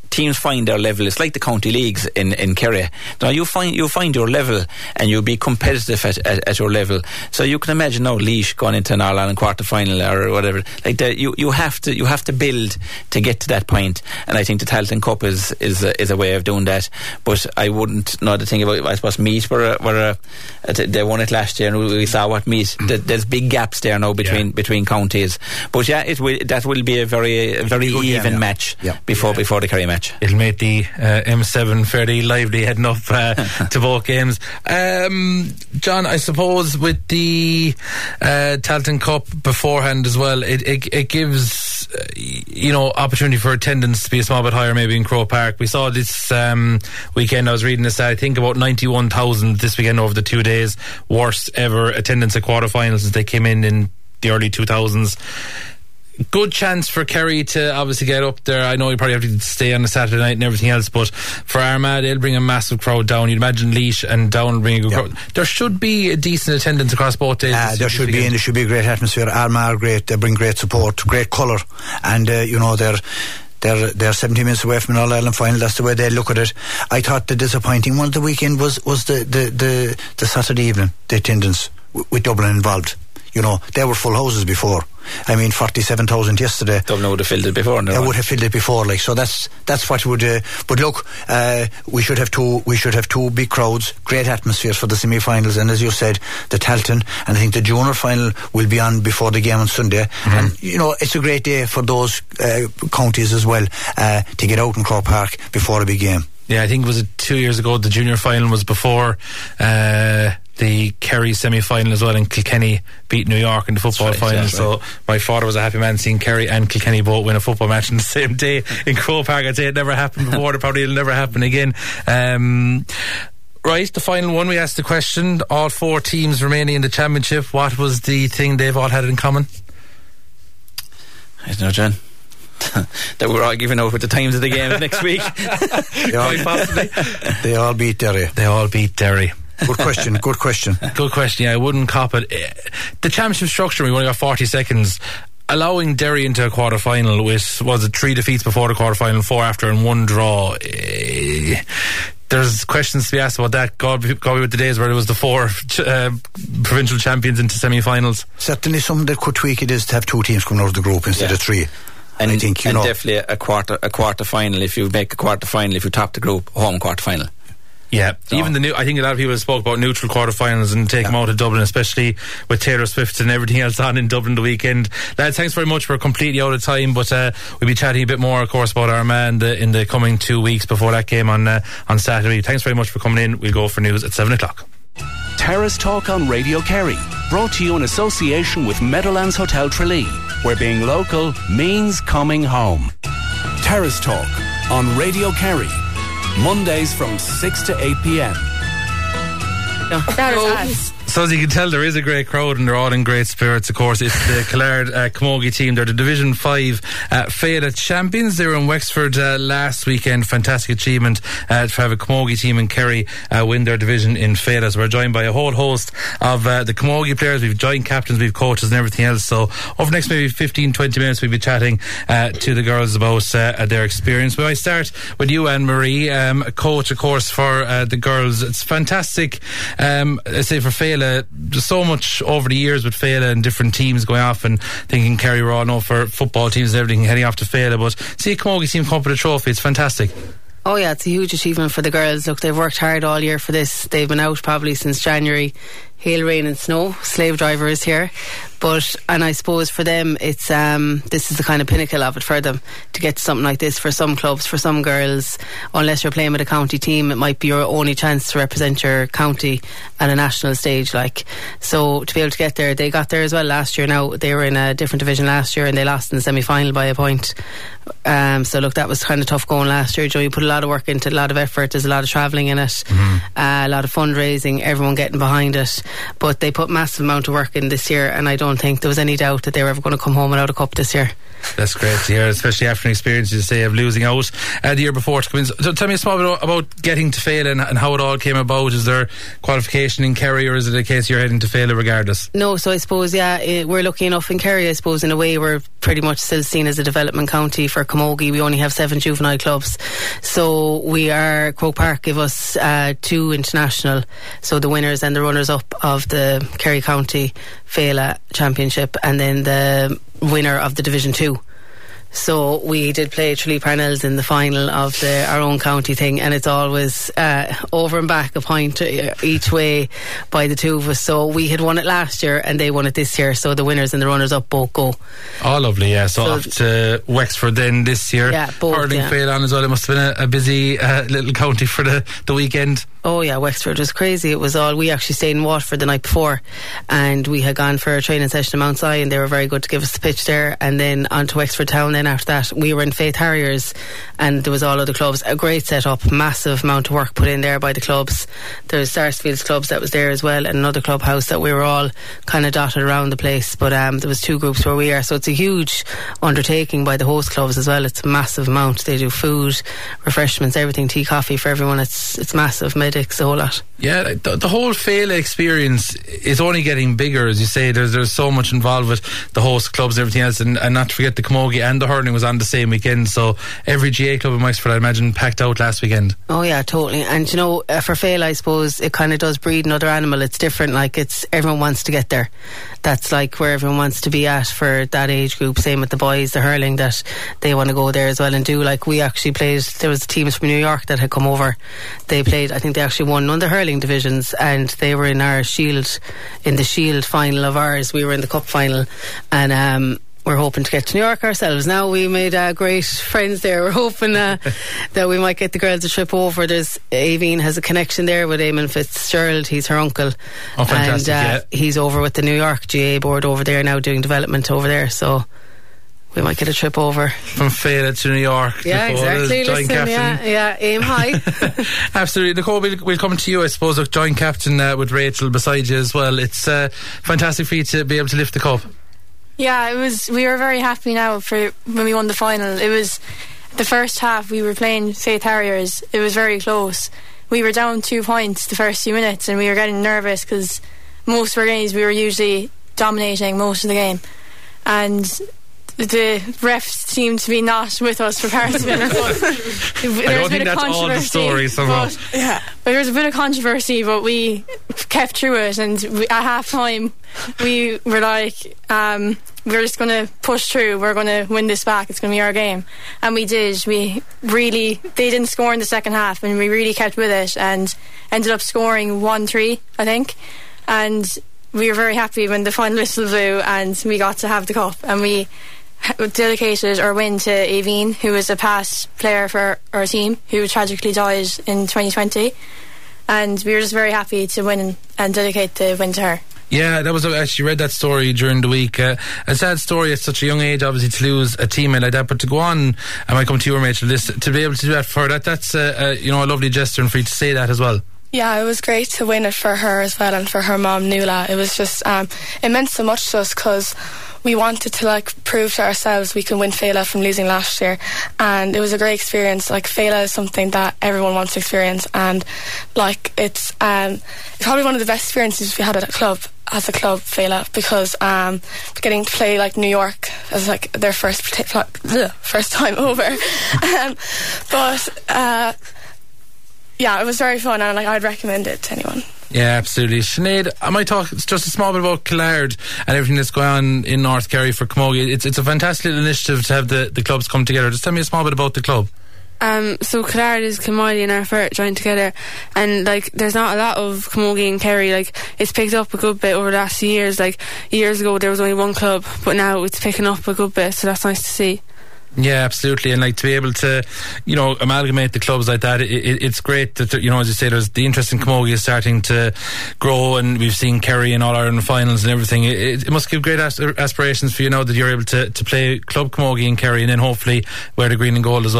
teams find their level. It's like the county leagues in, in Kerry. Now you find you find your level and you'll be competitive at, at, at your level. So you can imagine now Laois going into an All-Ireland quarter final or whatever. Like that, you, you have to you have to build to get to that point. And I think the Tailteann Cup is is a, is a way of doing that. But I wouldn't know the thing about. I suppose Meath were a, were a, they won it last year, and we saw what Meath. There's big gaps there now between yeah. between counties. But yeah, it will that will be a very a very even game, yeah. match yeah. before yeah. before the Kerry match. It'll make the uh, M seven fairly lively heading up uh, to both games. Um, John, I suppose with the uh, Tailteann Cup beforehand as well, it it, it gives uh, you know opportunity for attendance to be a small bit higher maybe in Croke Park. We saw this um, weekend, I was reading this, I think about ninety-one thousand this weekend over the two days, worst ever attendance at quarterfinals since they came in in the early two thousands. Good chance for Kerry to obviously get up there. I know you probably have to stay on a Saturday night and everything else, but for Armagh, they'll bring a massive crowd down. You'd imagine Laois and Down will bring a good yep. crowd. There should be a decent attendance across both days. Uh, there should be, and there should be a great atmosphere. Armagh are great. They bring great support, great colour, and uh, you know they're. They're, they're seventy minutes away from an All-Ireland final. That's the way they look at it. I thought the disappointing one of the weekend was, was the, the, the, the Saturday evening, the attendance w- with Dublin involved. You know, they were full houses before. I mean, forty-seven thousand yesterday. Dublin would have filled it before. They would have filled it before, like, so that's that's what would. Uh, but look, uh, we should have two. We should have two big crowds, great atmospheres for the semi-finals, and as you said, the Tailteann, and I think the junior final will be on before the game on Sunday. Mm-hmm. And you know, it's a great day for those uh, counties as well uh, to get out in Croke Park before a big game. Yeah, I think it was two years ago. The junior final was before. Uh, the Kerry semi-final as well, and Kilkenny beat New York in the football right, final. Right. So my father was a happy man seeing Kerry and Kilkenny both win a football match on the same day in Croke Park. I'd say it never happened before. It probably will never happen again. Um, right, the final one, we asked the question, all four teams remaining in the championship, what was the thing they've all had in common? I don't know, John. That we're all giving out with the times of the games next week. they, all, possibly. they all beat Derry. They all beat Derry. Good question, good question. Good question, yeah, I wouldn't cop it. The championship structure, we only got forty seconds. Allowing Derry into a quarter final with, was it three defeats before the quarter final, four after, and one draw. Eh, there's questions to be asked about that. God, God with the days where it was the four uh, provincial champions into semi-finals. Certainly something that could tweak it is to have two teams coming out of the group instead yeah. of three. And, I think, you and know, definitely a quarter a quarter final. If you make a quarter final, if you top the group, home quarter final. Yeah, so. Even the new. I think a lot of people have spoke about neutral quarterfinals and take yeah. them out of Dublin, especially with Taylor Swift and everything else on in Dublin the weekend. Lads, thanks very much. We're completely out of time, but uh, we'll be chatting a bit more, of course, about Armagh in the, in the coming two weeks before that game on uh, on Saturday. Thanks very much for coming in. We'll go for news at seven o'clock. Terrace Talk on Radio Kerry, brought to you in association with Meadowlands Hotel Tralee, where being local means coming home. Terrace Talk on Radio Kerry, Mondays from six to eight p.m. No, that is So as you can tell, there is a great crowd and they're all in great spirits. Of course, it's the Killard uh, Camogie team. They're the Division five uh, Fada champions. They were in Wexford uh, last weekend. Fantastic achievement uh, to have a Camogie team in Kerry uh, win their division in Fada. So we're joined by a whole host of uh, the Camogie players. We've joint captains, we've coaches and everything else. So over the next maybe fifteen, twenty minutes we'll be chatting uh, to the girls about uh, their experience. But I start with you, Anne-Marie, um, coach of course for uh, the girls. It's fantastic, um, I say for Fada. Just so much over the years with Fela and different teams going off and thinking Kerry were all known for football teams and everything heading off to Fela, but see a Camogie team come up with a trophy. It's fantastic. Oh yeah, it's a huge achievement for the girls. Look, they've worked hard all year for this. They've been out probably since January, hail, rain and snow. Slave driver is here. But, and I suppose for them, it's um, this is the kind of pinnacle of it for them to get to something like this. For some clubs, for some girls, unless you're playing with a county team, it might be your only chance to represent your county at a national stage. Like, so to be able to get there, they got there as well last year. Now they were in a different division last year and they lost in the semi-final by a point. Um, so look, that was kind of tough going last year. Joe, you put a lot of work into it, a lot of effort. There's a lot of travelling in it, mm-hmm. uh, a lot of fundraising, everyone getting behind it. but they put massive amount of work in this year, and I don't think there was any doubt that they were ever going to come home without a cup this year. That's great to hear, especially after an experience, you say, of losing out uh, the year before to come in. So tell me a small bit about getting to Féile and, and how it all came about. Is there qualification in Kerry, or is it a case you're heading to Féile regardless? No, so I suppose, yeah, it, we're lucky enough in Kerry. I suppose in a way we're pretty much still seen as a development county for Camogie. We only have seven juvenile clubs, so we are, Croke Park give us uh, two international, so the winners and the runners up of the Kerry County Féile Championship, and then the winner of the Division two. So we did play Tralee Parnells in the final of the our own county thing, and it's always uh, over and back a point each way by the two of us. So we had won it last year and they won it this year, so the winners and the runners up both go. Oh, lovely, yeah. So, so off to Wexford then this year. Yeah, both, hurling yeah. Féile on as well. It must have been a, a busy uh, little county for the, the weekend. Oh yeah, Wexford was crazy. It was all, we actually stayed in Waterford the night before, and we had gone for a training session at Mount Si, and they were very good to give us the pitch there, and then on to Wexford Town. Then after that we were in Faith Harriers, and there was all other clubs. A great set-up, massive amount of work put in there by the clubs. There's Sarsfield's clubs that was there as well, and another clubhouse that we were all kind of dotted around the place, but um, there was two groups where we are, so it's a huge undertaking by the host clubs as well. It's a massive amount. They do food, refreshments, everything, tea, coffee for everyone. It's it's massive, medics, the whole lot. Yeah, the, the whole Féile experience is only getting bigger, as you say. There's there's so much involved with the host clubs and everything else, and, and not to forget the Camogie and the hurling was on the same weekend, so every G A club in Wexford, I imagine, packed out last weekend. Oh yeah, totally. And you know, uh, for Féile, I suppose it kind of does breed another animal. It's different, like it's everyone wants to get there. That's like where everyone wants to be at for that age group. Same with the boys, the hurling, that they want to go there as well and do. Like we actually played, there was teams from New York that had come over. They played, I think they actually won one of the hurling divisions, and they were in our shield, in the shield final of ours. We were in the cup final, and um we're hoping to get to New York ourselves now. We made uh, great friends there. We're hoping uh, that we might get the girls a trip over. There's Aveen has a connection there with Eamon Fitzgerald. He's her uncle. Oh, fantastic, and uh, yeah. He's over with the New York G A board over there now, doing development over there, so we might get a trip over. From Féile to New York. Yeah, Nicole, exactly. joint Listen, captain. yeah, yeah, aim high. Absolutely. Nicole, we'll, we'll come to you, I suppose, look, joint captain uh, with Rachel beside you as well. It's uh, fantastic for you to be able to lift the cup. Yeah, it was. We were very happy now for when we won the final. It was the first half. We were playing Faith Harriers. It was very close. We were down two points the first few minutes, and we were getting nervous because most of our games we were usually dominating most of the game, and the refs seemed to be not with us for parts of it. I don't think that's all the story somehow. But, yeah, but there was a bit of controversy, but we kept through it, and we, at half time we were like, um, we're just going to push through, we're going to win this back, it's going to be our game. And we did. We really, they didn't score in the second half, and we really kept with it and ended up scoring one three, I think. And we were very happy when the final whistle blew and we got to have the cup, and we dedicated our win to Aveen, who was a past player for our team who tragically died in twenty twenty, and we were just very happy to win and dedicate the win to her. Yeah, that was, I actually read that story during the week. Uh, a sad story at such a young age, obviously, to lose a teammate like that, but to go on, I might come to you, Rachel, this, to be able to do that for her, that, that's uh, uh, you know, a lovely gesture, and for you to say that as well. Yeah, it was great to win it for her as well, and for her mum Nuala. It was just, um, it meant so much to us because we wanted to like prove to ourselves we can win Féile from losing last year, and it was a great experience. Like Féile is something that everyone wants to experience, and like it's um, it's probably one of the best experiences we had at a club as a club, Féile, because um, getting to play like New York as like their first first time over. um, but uh, yeah, it was very fun, and like I'd recommend it to anyone. Yeah, absolutely. Sinead, I might talk just a small bit about Killard and everything that's going on in North Kerry for Camogie. It's it's a fantastic little initiative to have the, the clubs come together. Just tell me a small bit about the club. Um, so Killard is Camogie and Arfert joined together, and like there's not a lot of Camogie in Kerry. Like it's picked up a good bit over the last few years. Like years ago there was only one club, but now it's picking up a good bit, so that's nice to see. Yeah, absolutely, and like to be able to, you know, amalgamate the clubs like that, it, it, it's great that, you know, as you say, there's the interest in Camogie is starting to grow, and we've seen Kerry in All-Ireland finals and everything. It, it must give great as- aspirations for you now that you're able to, to play club Camogie in Kerry, and then hopefully wear the green and gold as well.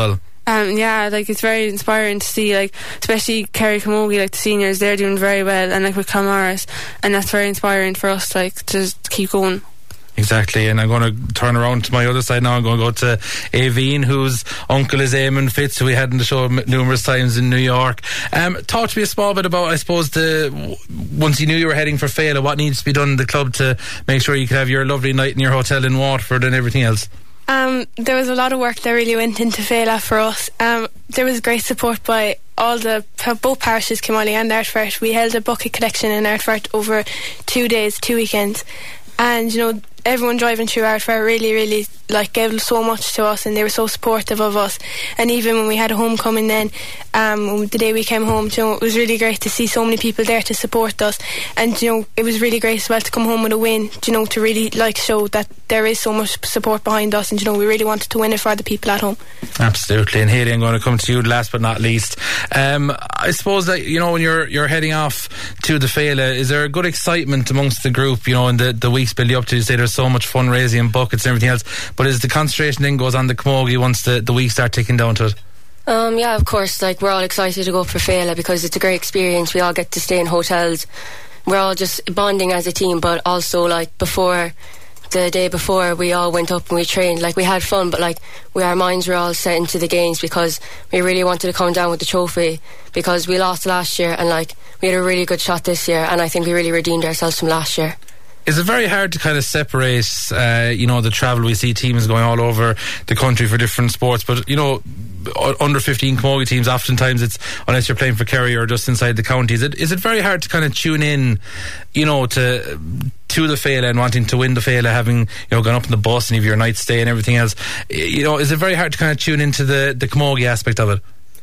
Um, yeah, like it's very inspiring to see, like especially Kerry Camogie, like the seniors, they're doing very well, and like with Clonmaris, and that's very inspiring for us, like to keep going. Exactly, and I'm going to turn around to my other side now. I'm going to go to Aveen, whose uncle is Eamon Fitz, who we had in the show numerous times in New York. Um, talk to me a small bit about, I suppose, the once you knew you were heading for Féile, what needs to be done in the club to make sure you could have your lovely night in your hotel in Waterford and everything else? Um, there was a lot of work that really went into Féile for us. Um, there was great support by all the both parishes, Kilmaley and Ardfert. We held a bucket collection in Ardfert over two days, two weekends, and you know, everyone driving through Ardfert really, really like gave so much to us, and they were so supportive of us. And even when we had a homecoming, then um, the day we came home, you know, it was really great to see so many people there to support us. And you know, it was really great as well to come home with a win. You know, to really like show that there is so much support behind us, and you know, we really wanted to win it for the people at home. Absolutely. And Hayley, I'm going to come to you last but not least. Um, I suppose that, you know, when you're you're heading off to the Féile, is there a good excitement amongst the group? You know, in the the weeks building up to, you say there's so much fundraising and buckets and everything else, but is the concentration then goes on the Camogie once the, the weeks start ticking down to it? Um, yeah, of course, like we're all excited to go for Féile because it's a great experience. We all get to stay in hotels. We're all just bonding as a team, but also like before, the day before, we all went up and we trained. Like we had fun, but like we, our minds were all set into the games because we really wanted to come down with the trophy, because we lost last year and like we had a really good shot this year, and I think we really redeemed ourselves from last year. Is it very hard to kind of separate, uh, you know, the travel? We see teams going all over the country for different sports, but, you know, under fifteen Camogie teams, oftentimes it's, unless you're playing for Kerry or just inside the county, is it, is it very hard to kind of tune in, you know, to to the Féile and wanting to win the Féile, having, you know, gone up in the bus and have your night stay and everything else? You know, is it very hard to kind of tune into the, the Camogie aspect of it?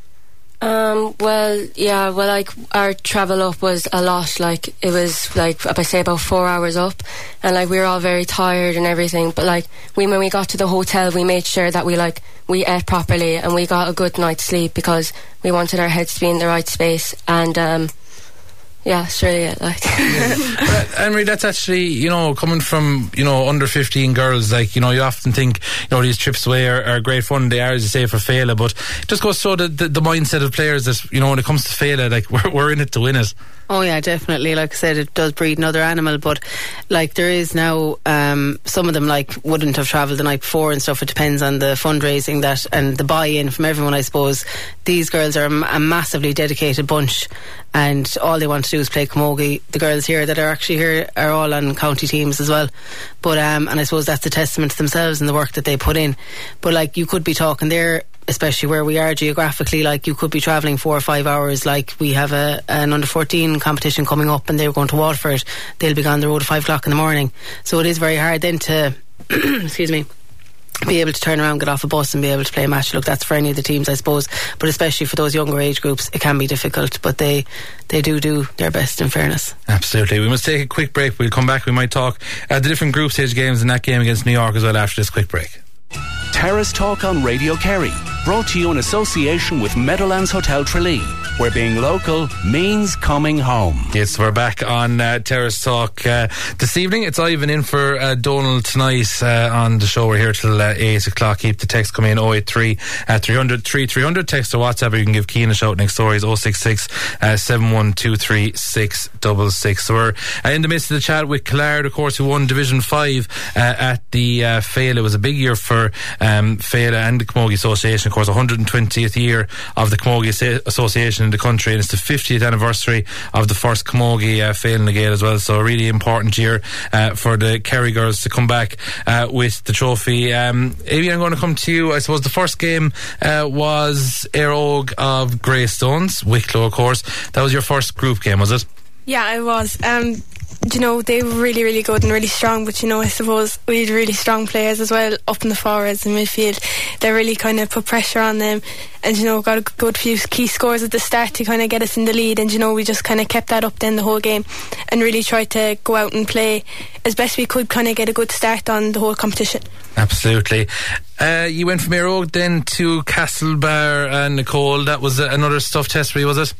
Um, well, yeah, well, like, our travel up was a lot. Like, it was, like, I say about four hours up, and, like, we were all very tired and everything, but, like, we, when we got to the hotel, we made sure that we, like, we ate properly and we got a good night's sleep because we wanted our heads to be in the right space, and, um, yeah, it's really it, like. But, Emery, that's actually, you know, coming from, you know, under fifteen girls, like, you know, you often think, you know, these trips away are, are great fun. They are, as you say, for Féile, but it just goes to show the, the, the mindset of players that, you know, when it comes to Féile, like, we're, we're in it to win it. Oh yeah, definitely. Like I said, it does breed another animal, but like there is now um, some of them like wouldn't have travelled the night before and stuff. It depends on the fundraising that and the buy-in from everyone, I suppose. These girls are a massively dedicated bunch, and all they want to do is play Camogie. The girls here that are actually here are all on county teams as well, but um, and I suppose that's a testament to themselves and the work that they put in. But like, you could be talking there, especially where we are geographically, like you could be travelling four or five hours. Like we have a an under fourteen competition coming up and they're going to Waterford. They'll be on the road at five o'clock in the morning, so it is very hard then to excuse me be able to turn around, get off a bus and be able to play a match. Look, that's for any of the teams, I suppose, but especially for those younger age groups it can be difficult, but they they do do their best, in fairness. Absolutely. We must take a quick break. We'll come back. We might talk uh, the different group stage games in that game against New York as well after this quick break. Terrace Talk on Radio Kerry, brought to you in association with Meadowlands Hotel Tralee, where being local means coming home. Yes, we're back on uh, Terrace Talk uh, this evening. It's Ivan in for uh, Donald tonight uh, on the show. We're here till uh, eight o'clock. Keep the text coming in oh eight three, three hundred, three three hundred. Text or WhatsApp, or you can give Keane a shout next door. Is oh six six, seven one two three, six six six. So we're uh, in the midst of the chat with Killard, of course, who won Division five uh, at the uh, Féile. It was a big year for um, Féile and the Camogie Association. Of course, one hundred twentieth year of the Camogie Association in the country, and it's the fiftieth anniversary of the first Camogie uh, Féile Gate as well. So a really important year uh, for the Kerry girls to come back uh, with the trophy. Um, Avi, I'm going to come to you. I suppose the first game uh, was Éire Óg of Greystones, Wicklow, of course. That was your first group game, was it? Yeah, it was. Um, you know, they were really, really good and really strong, but you know, I suppose we had really strong players as well up in the forwards and midfield. They really kind of put pressure on them, and you know, got a good few key scores at the start to kind of get us in the lead, and you know, we just kind of kept that up then the whole game and really tried to go out and play as best we could, kind of get a good start on the whole competition. Absolutely. Uh, you went from Éire Óg then to Castlebar and Nicole. That was uh, another tough test for you, was it?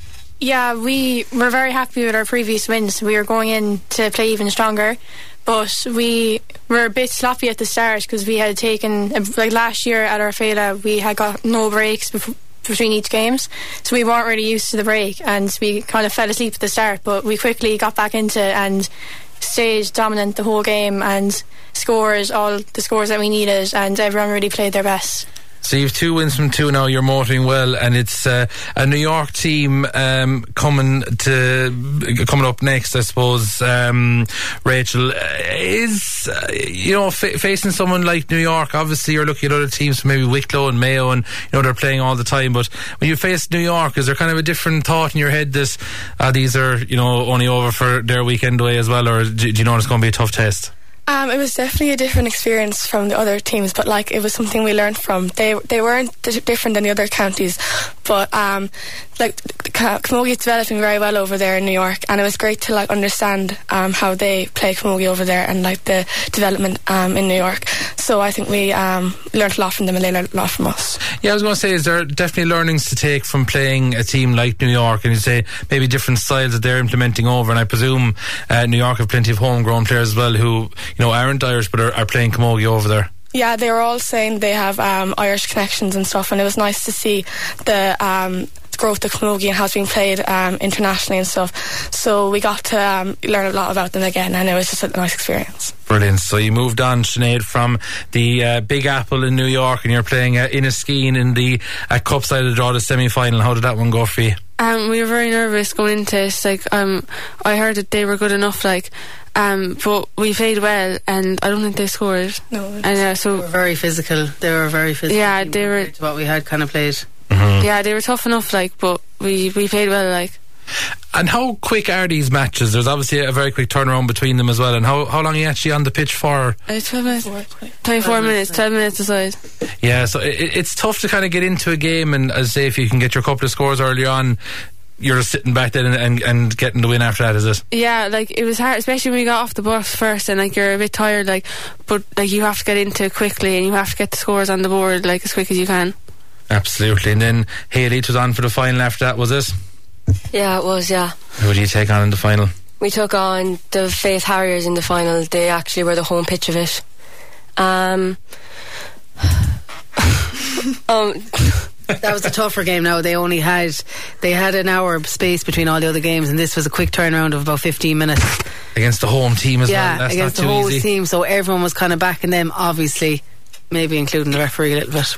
Yeah, we were very happy with our previous wins. We were going in to play even stronger, but we were a bit sloppy at the start because we had taken, like last year at our Féile, we had got no breaks before, between each games, so we weren't really used to the break, and we kind of fell asleep at the start, but we quickly got back into it and stayed dominant the whole game and scored all the scores that we needed, and everyone really played their best. So you've two wins from two now, you're motoring well, and it's uh, a New York team um, coming to coming up next, I suppose. um, Rachel, uh, is uh, you know f- facing someone like New York, obviously you're looking at other teams, so maybe Wicklow and Mayo, and you know they're playing all the time, but when you face New York, is there kind of a different thought in your head that uh, these are, you know, only over for their weekend away as well, or do, do you know it's going to be a tough test? Um, it was definitely a different experience from the other teams, but like it was something we learned from. They they weren't d- different than the other counties, but um, like Camogie is developing very well over there in New York, and it was great to like understand um, how they play Camogie over there and like the development um, in New York. So I think we um, learned a lot from them, and they learned a lot from us. Yeah, I was going to say, is there definitely learnings to take from playing a team like New York, and you say maybe different styles that they're implementing over, and I presume uh, New York have plenty of homegrown players as well who, you know, aren't Irish but are, are playing Camogie over there. Yeah, they were all saying they have um, Irish connections and stuff, and it was nice to see the um, growth of Camogie and how it's being played um, internationally and stuff. So we got to um, learn a lot about them again, and it was just a nice experience. Brilliant. So you moved on, Sinead, from the uh, Big Apple in New York, and you're playing uh, Inniskeen in the uh, Cup side of the draw, the semi-final. How did that one go for you? Um, we were very nervous going into it. Like, um, I heard that they were good enough, like, um, but we played well, and I don't think they scored. No, and uh, so they were very physical. They were very physical. Yeah, they were. To what we had kind of played. Mm-hmm. Yeah, they were tough enough, like, but we we played well, like. And how quick are these matches? There's obviously a very quick turnaround between them as well. And how, how long are you actually on the pitch for? Uh, twelve minutes. twenty-four minutes, twelve minutes aside. Yeah, so it, it's tough to kind of get into a game, and as I say, if you can get your couple of scores early on, you're just sitting back then and, and, and getting the win after that, is it? Yeah, like, it was hard, especially when we got off the bus first, and like you're a bit tired, like, but like you have to get into it quickly, and you have to get the scores on the board like as quick as you can. Absolutely. And then Hayley was on for the final after that, was it? Yeah, it was, yeah. Who do you take on in the final? We took on the Faith Harriers in the final. They actually were the home pitch of it. Um... um That was a tougher game. Now they only had they had an hour space between all the other games, and this was a quick turnaround of about fifteen minutes against the home team as yeah, well. That's against not the too whole easy. team. So everyone was kind of backing them, obviously, maybe including the referee a little bit.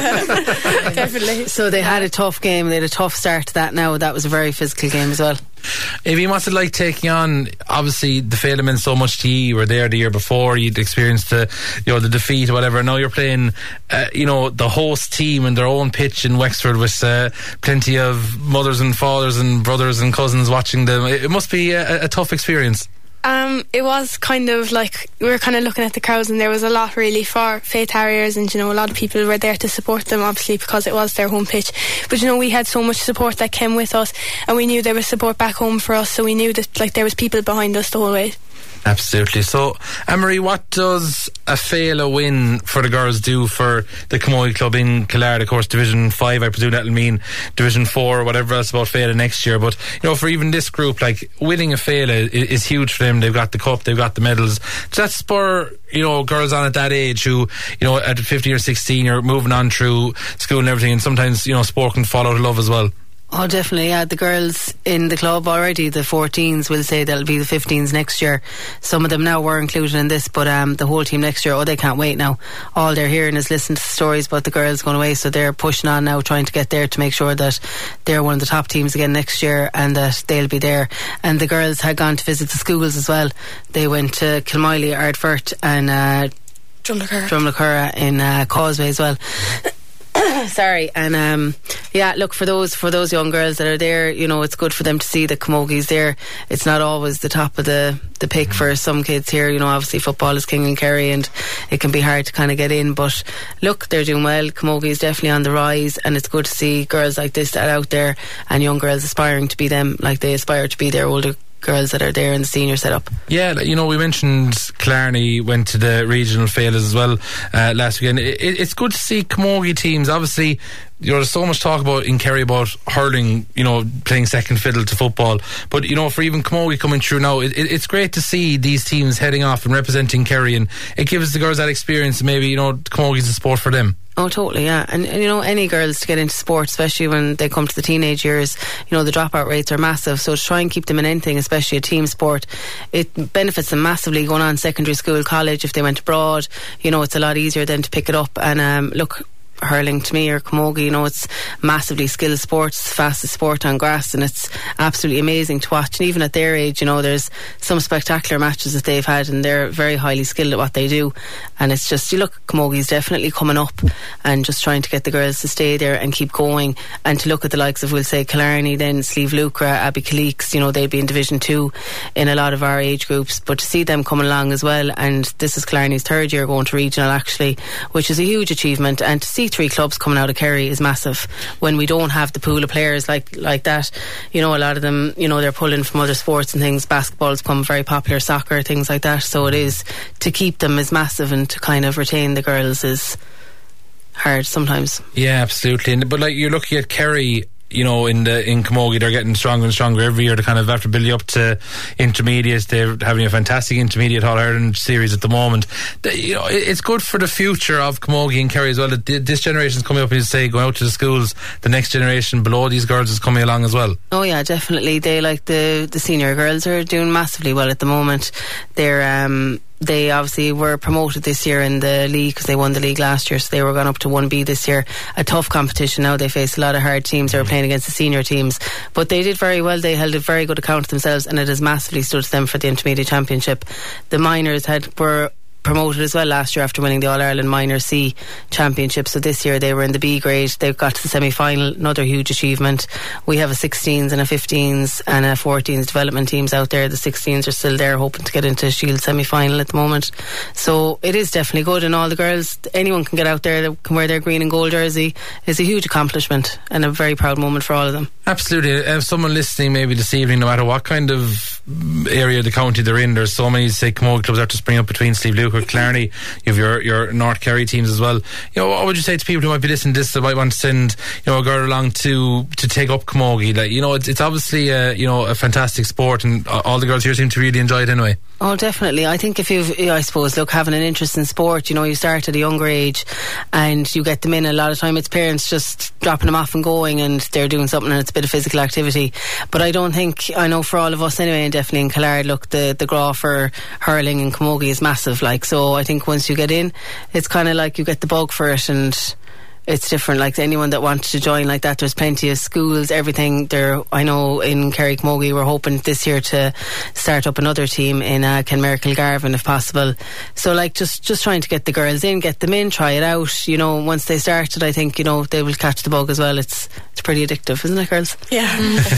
Definitely. So they had a tough game. They had a tough start to that. Now that was a very physical game as well. Avine, what's it like taking on, obviously the Féile meant so much to you? You were there the year before, you'd experienced the, you know, the defeat or whatever. Now you're playing uh, you know, the host team in their own pitch in Wexford with uh, plenty of mothers and fathers and brothers and cousins watching them. It, it must be a, a tough experience. Um, it was kind of like we were kind of looking at the crowds, and there was a lot really for Faith Harriers, and you know, a lot of people were there to support them, obviously because it was their home pitch. But you know, we had so much support that came with us, and we knew there was support back home for us, so we knew that like there was people behind us the whole way. Absolutely. So, Anne-Marie, what does a Féile win for the girls do for the Camogie Club in Killard? Of course, Division five, I presume that'll mean Division four or whatever else about Féile next year. But, you know, for even this group, like, winning a Féile is, is huge for them. They've got the cup, they've got the medals. Does that spur, you know, girls on at that age who, you know, at fifteen or sixteen are moving on through school and everything, and sometimes, you know, sport can fall out of love as well? Oh, definitely, yeah. The girls in the club already, the fourteens, will say they'll be the fifteens next year. Some of them now were included in this, but um, the whole team next year, oh, they can't wait now. All they're hearing is listening to stories about the girls going away, so they're pushing on now, trying to get there to make sure that they're one of the top teams again next year and that they'll be there. And the girls had gone to visit the schools as well. They went to Kilmiley, Ardfert and uh, Drumlachura. Drumlachura in uh, Causeway as well. Sorry, and um, yeah, look, for those for those young girls that are there, you know, it's good for them to see that Camogie's there. It's not always the top of the, the pick for some kids here. You know, obviously football is king in Kerry, and it can be hard to kind of get in. But look, they're doing well. Camogie is definitely on the rise, and it's good to see girls like this that are out there and young girls aspiring to be them, like they aspire to be their older girls that are there in the senior setup. Yeah, you know, we mentioned Killarney went to the regional failures as well uh, last weekend. It, it's good to see camogie teams. Obviously, you know, there's so much talk about in Kerry about hurling, you know, playing second fiddle to football. But, you know, for even camogie coming through now, it, it, it's great to see these teams heading off and representing Kerry, and it gives the girls that experience. Maybe, you know, camogie's a sport for them. Oh, totally, yeah. And, and, you know, any girls to get into sport, especially when they come to the teenage years, you know, the dropout rates are massive. So to try and keep them in anything, especially a team sport, it benefits them massively going on secondary school, college. If they went abroad, you know, it's a lot easier then to pick it up. And um, look, hurling to me or camogie, you know, it's massively skilled sports, fastest sport on grass, and it's absolutely amazing to watch. And even at their age, you know, there's some spectacular matches that they've had, and they're very highly skilled at what they do. And it's just, you look, camogie's definitely coming up, and just trying to get the girls to stay there and keep going, and to look at the likes of, we'll say, Killarney, then Slieve Lucra, Abbey Kaleeks, you know, they'd be in Division two in a lot of our age groups. But to see them coming along as well, and this is Killarney's third year going to regional actually, which is a huge achievement. And to see three clubs coming out of Kerry is massive when we don't have the pool of players like like that. You know, a lot of them, you know, they're pulling from other sports and things. Basketball's become very popular, soccer, things like that. So it is, to keep them is massive, and to kind of retain the girls is hard sometimes. Yeah, absolutely. And, but like, you're looking at Kerry, you know, in the in camogie, they're getting stronger and stronger every year. They kind of after building up to intermediates, they're having a fantastic intermediate All Ireland series at the moment. The, you know, it's good for the future of camogie in Kerry as well. That this generation is coming up, and you say, going out to the schools, the next generation below these girls is coming along as well. Oh yeah, definitely. They, like the the senior girls, are doing massively well at the moment. They're um they obviously were promoted this year in the league because they won the league last year, so they were gone up to one B this year. A tough competition now. They faced a lot of hard teams. They were playing against the senior teams, but they did very well. They held a very good account of themselves, and it has massively stood to them for the intermediate championship. The minors had were promoted as well last year after winning the All-Ireland Minor C Championship. So this year they were in the B grade. They got to the semi-final, another huge achievement. We have a sixteens and a fifteens and a fourteens development teams out there. The sixteens are still there hoping to get into Shield semi-final at the moment. So it is definitely good, and all the girls, anyone can get out there that can wear their green and gold jersey. Is a huge accomplishment and a very proud moment for all of them. Absolutely. If someone listening maybe this evening, no matter what kind of area of the county they're in, there's so many, say, camogie clubs out to spring up between Slieve Lucra, Killarney, you have your, your North Kerry teams as well. You know, what would you say to people who might be listening to this that might want to send, you know, a girl along to to take up camogie? Like, you know, it's, it's obviously a, you know, a fantastic sport, and all the girls here seem to really enjoy it anyway. Oh, definitely. I think if you've, I suppose, look, having an interest in sport, you know, you start at a younger age and you get them in. A lot of time it's parents just dropping them off and going, and they're doing something, and it's a bit of physical activity. But I don't think, I know for all of us anyway, and definitely in Killard, look, the, the draw for hurling and camogie is massive. Like, so I think once you get in, it's kind of like you get the bug for it, and it's different. Like, anyone that wants to join like that, there's plenty of schools, everything there. I know in Kerry Camogie we're hoping this year to start up another team in uh, Kenmare Kilgarvan if possible. So like just just trying to get the girls in, get them in, try it out. You know, once they started, I think, you know, they will catch the bug as well. It's it's pretty addictive, isn't it, girls? Yeah.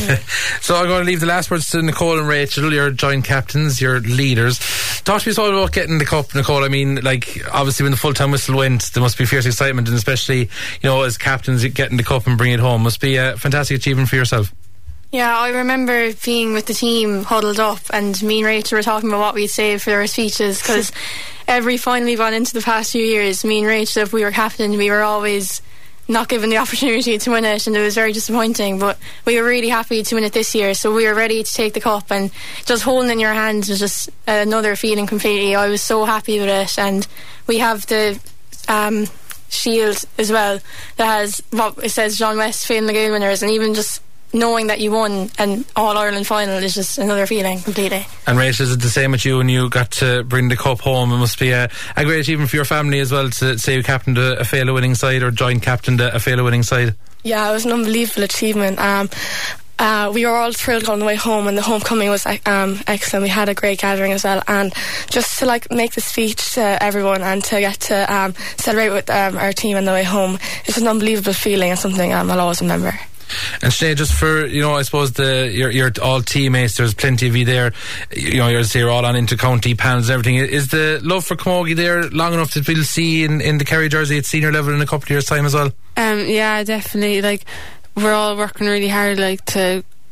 So I'm going to leave the last words to Nicole and Rachel, your joint captains, your leaders. Talk to me all about getting the cup, Nicole. I mean, like, obviously when the full-time whistle went, there must be fierce excitement, and especially, you know, as captains, getting the cup and bringing it home must be a fantastic achievement for yourself. Yeah, I remember being with the team huddled up, and me and Rachel were talking about what we'd say for our speeches, because every final we've gone into the past few years, me and Rachel, if we were captain, we were always not given the opportunity to win it, and it was very disappointing. But we were really happy to win it this year, so we were ready to take the cup, and just holding it in your hands was just another feeling completely. I was so happy with it, and we have the um, shield as well that has what it says John West Fame Lagoon winners, and even just knowing that you won an All-Ireland final is just another feeling completely. And Rachel, is it the same with you when you got to bring the cup home? It must be a, a great achievement for your family as well to say you captained a, a Féile winning side, or joint captained a, a Féile winning side. Yeah, it was an unbelievable achievement. Um, uh, we were all thrilled on the way home, and the homecoming was um, excellent. We had a great gathering as well, and just to like make the speech to everyone and to get to um, celebrate with um, our team on the way home, it's an unbelievable feeling, and something um, I'll always remember. And Sinead, just for, you know, I suppose the you're, you're all teammates, there's plenty of you there, you know, you're, you're all on inter-county panels and everything. Is the love for camogie there long enough that we'll see in, in the Kerry jersey at senior level in a couple of years' time as well? Um, yeah, definitely. Like, we're all working really hard, like, to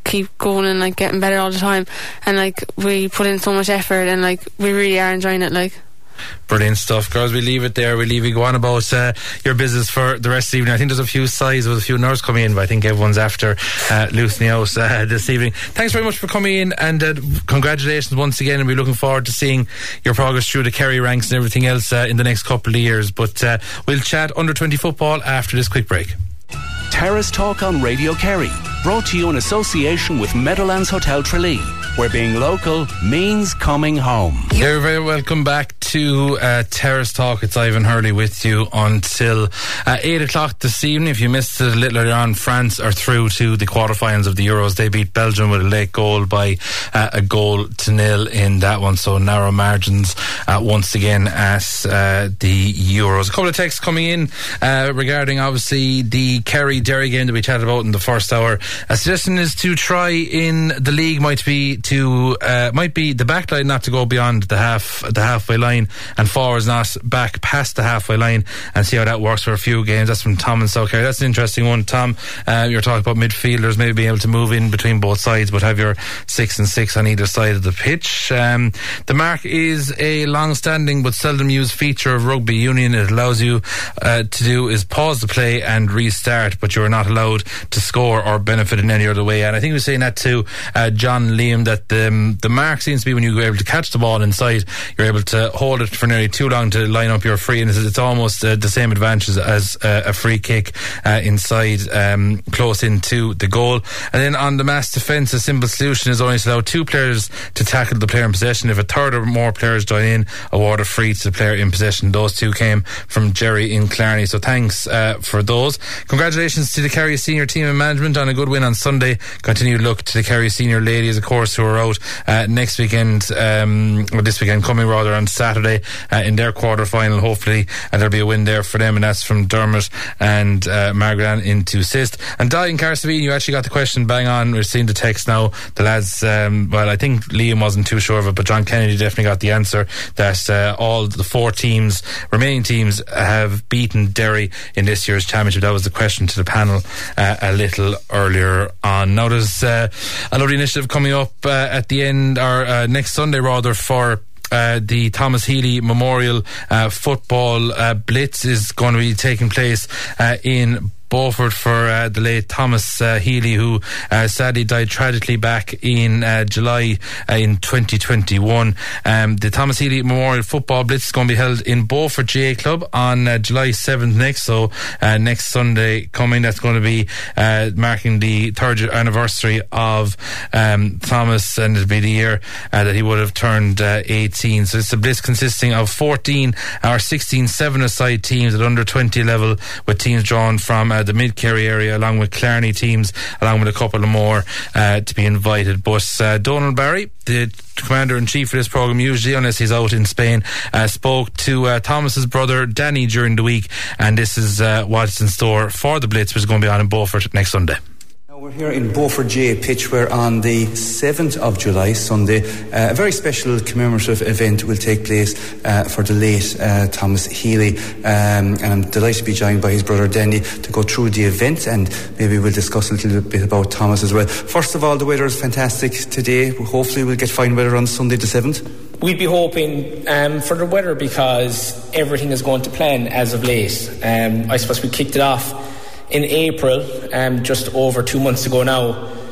keep going and like getting better all the time, and like we put in so much effort, and like we really are enjoying it. Like, brilliant stuff, girls. We leave it there. We leave you go on about uh, your business for the rest of the evening. I think there's a few sighs with a few nerves coming in, but I think everyone's after uh, loosening out uh, this evening. Thanks very much for coming in, and uh, congratulations once again, and we're looking forward to seeing your progress through the Kerry ranks and everything else uh, in the next couple of years. But uh, we'll chat under twenty football after this quick break. Terrace Talk on Radio Kerry, brought to you in association with Meadowlands Hotel Tralee, where being local means coming home. You're very welcome back to uh, Terrace Talk. It's Ivan Hurley with you until uh, eight o'clock this evening. If you missed it a little earlier on, France are through to the quarterfinals of the Euros. They beat Belgium with a late goal by uh, a goal to nil in that one, so narrow margins uh, once again at uh, the Euros. A couple of texts coming in uh, regarding obviously the Kerry Derry game that we chatted about in the first hour. A suggestion is to try in the league might be to uh, might be the back line not to go beyond the half the halfway line, and forwards not back past the halfway line, and see how that works for a few games. That's from Tom in South Kerry. That's an interesting one, Tom. Uh, you're talking about midfielders maybe being able to move in between both sides, but have your six and six on either side of the pitch. Um, the mark is a long-standing but seldom used feature of rugby union. It allows you uh, to do is pause the play and restart, but you're not allowed to score or benefit in any other way. And I think we were saying that to uh, John Liam, that the, um, the mark seems to be when you're able to catch the ball inside, you're able to hold it for nearly too long to line up your free, and it's, it's almost uh, the same advantage as uh, a free kick uh, inside, um, close into the goal. And then on the mass defence, a simple solution is only to allow two players to tackle the player in possession. If a third or more players join in, award a free to the player in possession. Those two came from Jerry in Clarny, so thanks uh, for those. Congratulations to the Kerry senior team and management on a good win on Sunday. Continued luck to the Kerry senior ladies, of course, who are out uh, next weekend, um, or this weekend coming rather, on Saturday uh, in their quarter final. Hopefully and there'll be a win there for them, and that's from Dermot and uh, Margaret Ann into Sist. And Di in Carsavine, you actually got the question bang on. We're seeing the text now. The lads, um, well, I think Liam wasn't too sure of it, but John Kennedy definitely got the answer, that uh, all the four teams, remaining teams, have beaten Derry in this year's championship. That was the question to the panel uh, a little earlier on. Now there's uh, a lovely initiative coming up uh, at the end, or uh, next Sunday rather, for Uh, the Thomas Healy Memorial uh, Football uh, Blitz is going to be taking place uh, in Beaufort for uh, the late Thomas uh, Healy, who uh, sadly died tragically back in uh, July uh, in twenty twenty-one. Um, the Thomas Healy Memorial Football Blitz is going to be held in Beaufort G A Club on uh, July seventh next, so uh, next Sunday coming. That's going to be uh, marking the third anniversary of um, Thomas, and it'll be the year uh, that he would have turned uh, eighteen. So it's a blitz consisting of fourteen or sixteen seven-a-side teams at under twenty level, with teams drawn from Uh, the Mid-Kerry area, along with Clarny teams, along with a couple of more uh, to be invited. But uh, Donald Barry, the commander-in-chief for this programme, usually, unless he's out in Spain, uh, spoke to uh, Thomas's brother Danny during the week, and this is uh, what's in store for the Blitz, which is going to be on in Beaufort next Sunday. We're here in Beaufort G A pitch, where on the seventh of July, Sunday, uh, a very special commemorative event will take place uh, for the late uh, Thomas Healy, um, and I'm delighted to be joined by his brother Danny to go through the event, and maybe we'll discuss a little bit about Thomas as well. First of all, the weather is fantastic today. Hopefully we'll get fine weather on Sunday the seventh. We'd be hoping um, for the weather, because everything is going to plan as of late. Um, I suppose we kicked it off in April, um, just over two months ago now,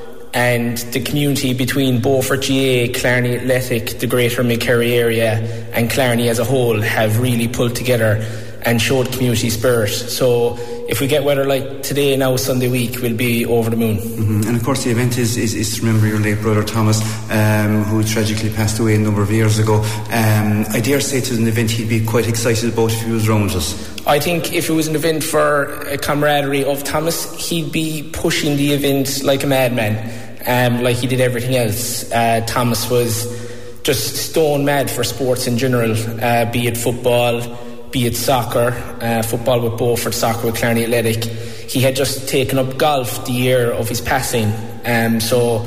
and the community between Beaufort G A, Clarny Athletic, the Greater Mid-Kerry area, and Clarny as a whole have really pulled together and showed community spirit. So if we get weather like today now, Sunday week, we'll be over the moon. Mm-hmm. And of course the event is, is, is to remember your late brother Thomas, um, who tragically passed away a number of years ago. Um, I dare say it's an event he'd be quite excited about if he was around us. I think if it was an event for a camaraderie of Thomas, he'd be pushing the event like a madman, um, like he did everything else. Uh, Thomas was just stone mad for sports in general, uh, be it football, be it soccer, uh, football with Beaufort, soccer with Clarny Athletic. He had just taken up golf the year of his passing, um, so he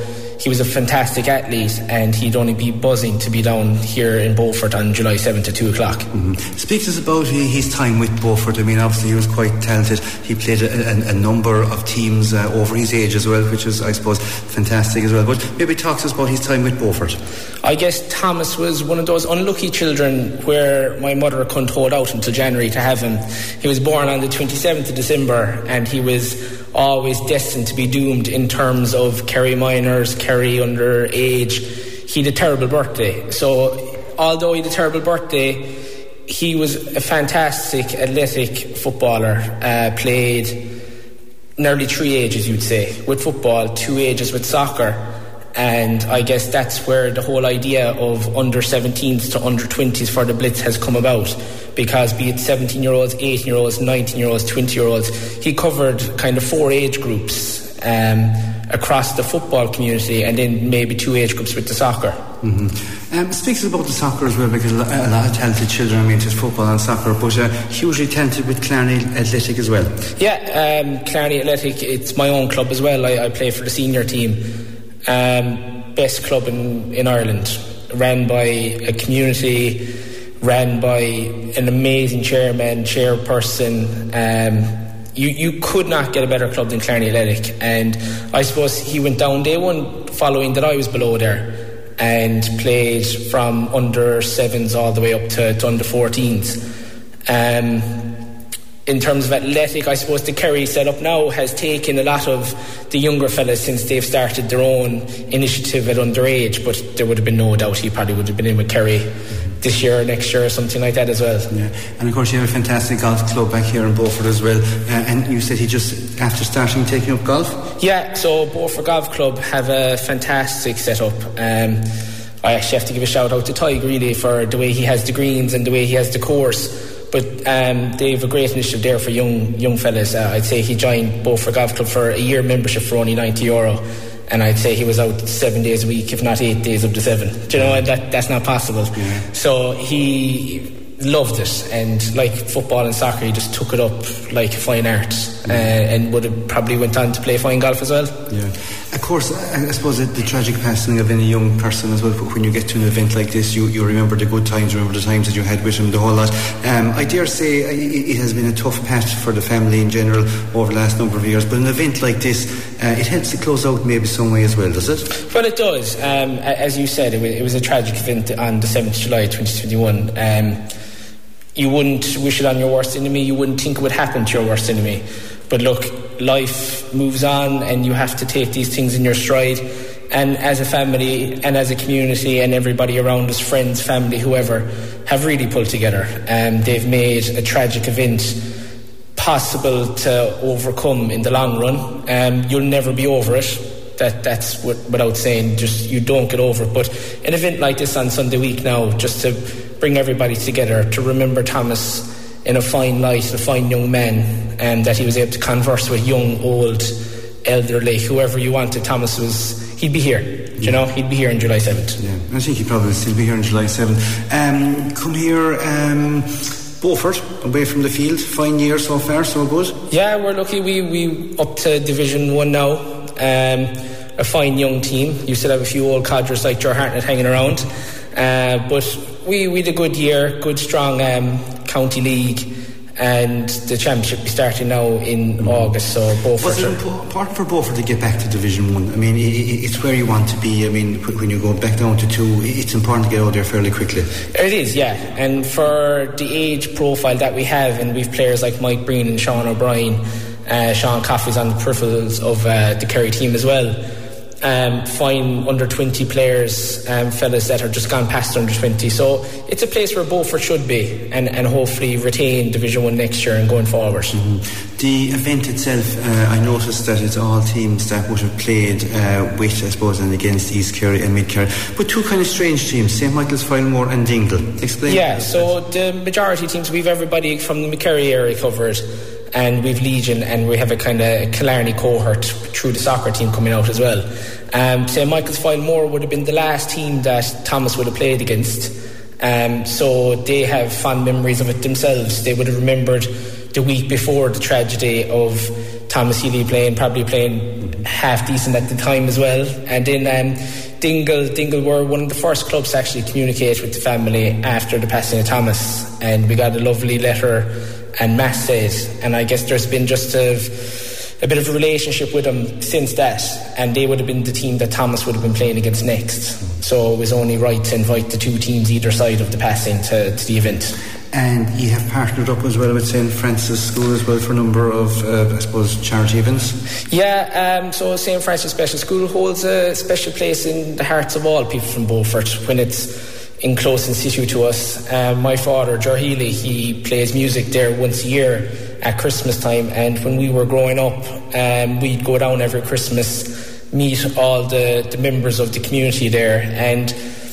he was a fantastic athlete, and he'd only be buzzing to be down here in Beaufort on July seventh at two o'clock. Mm-hmm. Speak to us about his time with Beaufort. I mean, obviously he was quite talented. He played a, a, a number of teams uh, over his age as well, which is, I suppose, fantastic as well. But maybe talk to us about his time with Beaufort. I guess Thomas was one of those unlucky children where my mother couldn't hold out until January to have him. He was born on the twenty-seventh of December, and he was always destined to be doomed in terms of Kerry minors, Kerry underage. He had a terrible birthday. So although he had a terrible birthday, he was a fantastic athletic footballer. Uh, played nearly three ages, you'd say, with football, two ages with soccer. And I guess that's where the whole idea of under seventeens to under twenties for the Blitz has come about, because be it seventeen year olds, eighteen year olds, nineteen year olds, twenty year olds, he covered kind of four age groups um, across the football community, and then maybe two age groups with the soccer. Mm-hmm. Um, speaks about the soccer as well, because a lot of talented children, I mean, just football and soccer, but uh, hugely talented with Clarny Athletic as well. Yeah, um, Clarny Athletic, it's my own club as well. I, I play for the senior team. Um, best club in, in Ireland, ran by a community, ran by an amazing chairman, chairperson. Um, you, you could not get a better club than Clarny Athletic, and I suppose he went down day one following that I was below there, and played from under sevens all the way up to, to under fourteens. Um, in terms of athletic, I suppose the Kerry setup now has taken a lot of the younger fellas since they've started their own initiative at underage, but there would have been no doubt he probably would have been in with Kerry this year or next year or something like that as well. Yeah. And of course you have a fantastic golf club back here in Beaufort as well, uh, and you said he just, after starting taking up golf? Yeah, so Beaufort Golf Club have a fantastic setup. Um, I actually have to give a shout out to Tig really for the way he has the greens and the way he has the course. But um, they have a great initiative there for young young fellas. Uh, I'd say he joined Beaufort Golf Club for a year membership for only ninety euro, and I'd say he was out seven days a week, if not eight days up to seven. Do you know, and that that's not possible. Yeah. So he loved it, and like football and soccer, he just took it up like a fine art, uh, and would have probably went on to play fine golf as well. Yeah. Of course, I suppose the tragic passing of any young person as well, when you get to an event like this, you, you remember the good times, remember the times that you had with him, the whole lot. Um, I dare say it, it has been a tough patch for the family in general over the last number of years, but an event like this, uh, it helps to close out maybe some way as well, does it? Well, it does. Um, as you said, it was, it was a tragic event on the seventh of July twenty twenty-one. Um, you wouldn't wish it on your worst enemy, you wouldn't think it would happen to your worst enemy. But look, life moves on, and you have to take these things in your stride. And as a family and as a community and everybody around us, friends, family, whoever, have really pulled together. Um, they've made a tragic event possible to overcome in the long run. Um, you'll never be over it. That that's what, without saying, just you don't get over it. But an event like this on Sunday week now, just to bring everybody together, to remember Thomas in a fine light, a fine young man, and that he was able to converse with young, old, elderly, whoever you wanted. Thomas was, he'd be here, yeah. You know, he'd be here on July seventh. Yeah, I think he'd probably still be here on July seventh. Um, come here, um, Beaufort, away from the field, fine year so far, so good? Yeah, we're lucky, we, we up to Division one now, um, a fine young team. You still have a few old codgers like Joe Hartnett hanging around, uh, but we, we had a good year, good strong um, county league, and the championship is starting now in mm. August. So Beaufort. Was it important for Beaufort to get back to Division One? I mean, it's where you want to be. I mean, when you go back down to two, it's important to get out there fairly quickly. It is, yeah. And for the age profile that we have, and we've players like Mike Breen and Sean O'Brien, uh, Sean Coffey's on the peripherals of uh, the Kerry team as well. Um, fine under twenty players, um, fellas that are just gone past under twenty. So it's a place where Beaufort should be, and, and hopefully retain Division one next year and going forward. Mm-hmm. The event itself, uh, I noticed that it's all teams that would have played uh, with, I suppose, and against East Kerry and Mid Kerry, but two kind of strange teams, Saint Michael's, Filemore and Dingle. Explain. Yeah, so the majority teams, we've everybody from the McCurry area covered, and we've Legion, and we have a kind of Killarney cohort through the soccer team coming out as well. Um, Saint Michael's Filemore would have been the last team that Thomas would have played against, um, so they have fond memories of it themselves. They would have remembered the week before the tragedy of Thomas Healy playing, probably playing half decent at the time as well. And then um, Dingle, Dingle were one of the first clubs to actually communicate with the family after the passing of Thomas, and we got a lovely letter and mass said, and I guess there's been just a, a bit of a relationship with them since that, and they would have been the team that Thomas would have been playing against next, so it was only right to invite the two teams either side of the passing to, to the event. And you have partnered up as well with Saint Francis School as well for a number of, uh, I suppose, charity events? Yeah, um, so Saint Francis Special School holds a special place in the hearts of all people from Beaufort when it's in close in situ to us. Um, my father, Ger Healy, he plays music there once a year at Christmas time, and when we were growing up, um, we'd go down every Christmas, meet all the, the members of the community there, and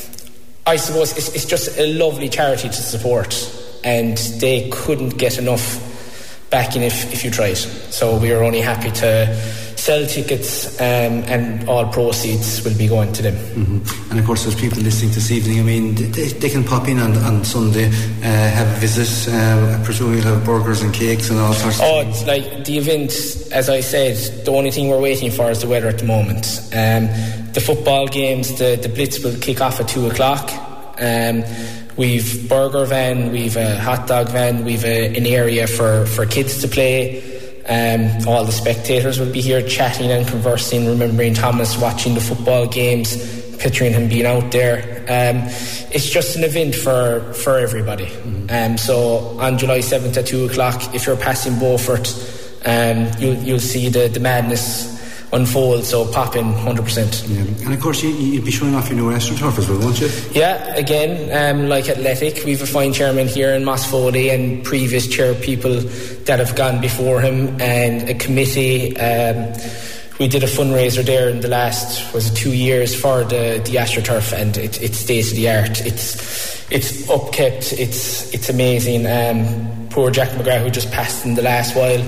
I suppose it's, it's just a lovely charity to support, and they couldn't get enough backing if, if you tried. So we are only happy to sell tickets, um, and all proceeds will be going to them. Mm-hmm. And of course there's people listening this evening, I mean they, they can pop in on, on Sunday, uh, have a visit, uh, I presume you'll have burgers and cakes and all sorts oh, of things. It's like the event, as I said, the only thing we're waiting for is the weather at the moment. Um, the football games, the, the Blitz will kick off at two o'clock. Um, we've burger van, we've a hot dog van, we've a, an area for, for kids to play. Um, all the spectators will be here chatting and conversing, remembering Thomas, watching the football games, picturing him being out there. Um, it's just an event for, for everybody. Mm-hmm. Um, so on July seventh at two o'clock, if you're passing Beaufort, um, you'll, you'll see the, the madness unfold, so pop in one hundred percent. Yeah. And of course you, you'll be showing off your new AstroTurf as well, won't you? Yeah, again, um, like Athletic, we have a fine chairman here in Moss Foley and previous chair people that have gone before him, and a committee. Um, we did a fundraiser there in the last, was it two years for the, the AstroTurf, and it, it's state of the art. It's it's upkept, it's it's amazing. Um, poor Jack McGrath, who just passed in the last while,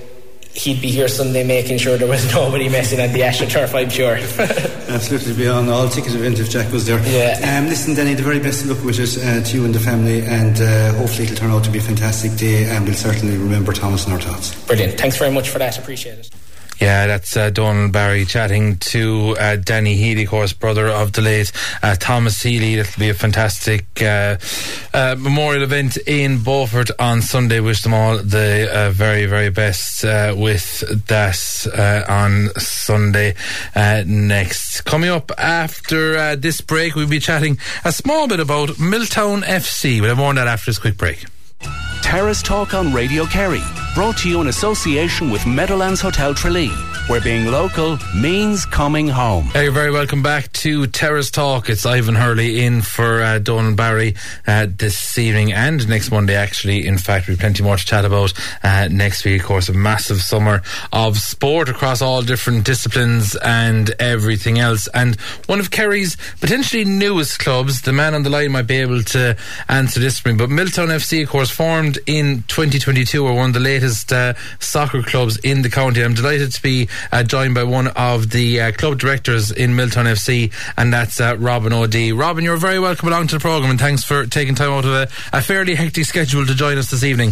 he'd be here Sunday making sure there was nobody messing on the AstroTurf, I'm sure. Absolutely, be on all ticket event if Jack was there. Yeah. Um, listen, Danny, the very best of luck with it uh, to you and the family, and uh, hopefully it'll turn out to be a fantastic day, and we'll certainly remember Thomas in our thoughts. Brilliant. Thanks very much for that. Appreciate it. Yeah, that's uh, Donald Barry chatting to uh, Danny Healy, of course, brother of the late uh, Thomas Healy. That'll be a fantastic uh, uh, memorial event in Beaufort on Sunday. Wish them all the uh, very, very best uh, with that uh, on Sunday uh, next. Coming up after uh, this break, we'll be chatting a small bit about Milltown F C. We'll have more on that after this quick break. Terrace Talk on Radio Kerry, brought to you in association with Meadowlands Hotel Tralee, where being local means coming home. Hey, you're very welcome back to Terrace Talk. It's Ivan Hurley in for uh, Donald Barry uh, this evening and next Monday, actually. In fact, we've plenty more to chat about uh, next week. Of course, a massive summer of sport across all different disciplines and everything else. And one of Kerry's potentially newest clubs, the man on the line might be able to answer this for me, but Milltown F C, of course, formed in twenty twenty-two, are one of the latest uh, soccer clubs in the county. I'm delighted to be Uh, joined by one of the uh, club directors in Milltown F C, and that's uh, Robin O'Dea. Robin, you're very welcome along to the programme, and thanks for taking time out of a, a fairly hectic schedule to join us this evening.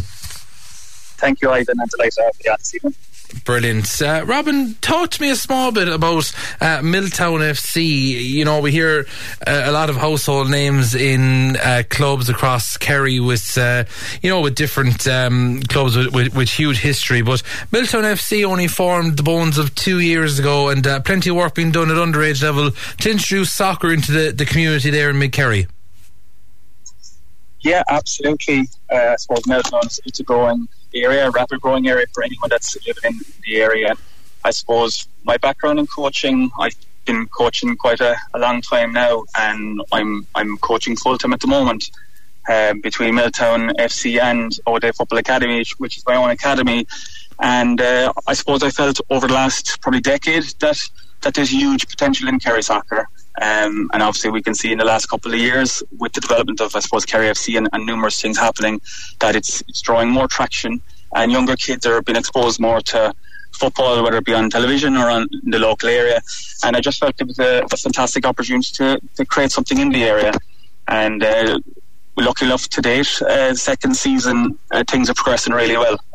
Thank you, Ivan, and delighted to have you on this evening. Brilliant. Uh, Robin, talk to me a small bit about uh, Milltown F C. You know, we hear uh, a lot of household names in uh, clubs across Kerry with, uh, you know, with different um, clubs with, with, with huge history. But Milltown F C only formed the bones of two years ago, and uh, plenty of work being done at underage level to introduce soccer into the, the community there in Mid-Kerry. Yeah, absolutely. Uh, I suppose Milltown is it's a growing area, a rapid growing area for anyone that's living in the area. I suppose my background in coaching, I've been coaching quite a, a long time now, and I'm I'm coaching full time at the moment uh, between Milltown F C and O'Dea Football Academy, which is my own academy. And uh, I suppose I felt over the last probably decade that that there's huge potential in Kerry soccer. Um, and obviously we can see in the last couple of years with the development of, I suppose, Kerry F C and, and numerous things happening, that it's it's drawing more traction, and younger kids are being exposed more to football, whether it be on television or on the local area. And I just felt it was a, a fantastic opportunity to, to create something in the area. And uh, we're lucky enough to date, uh, second season, uh, things are progressing really well.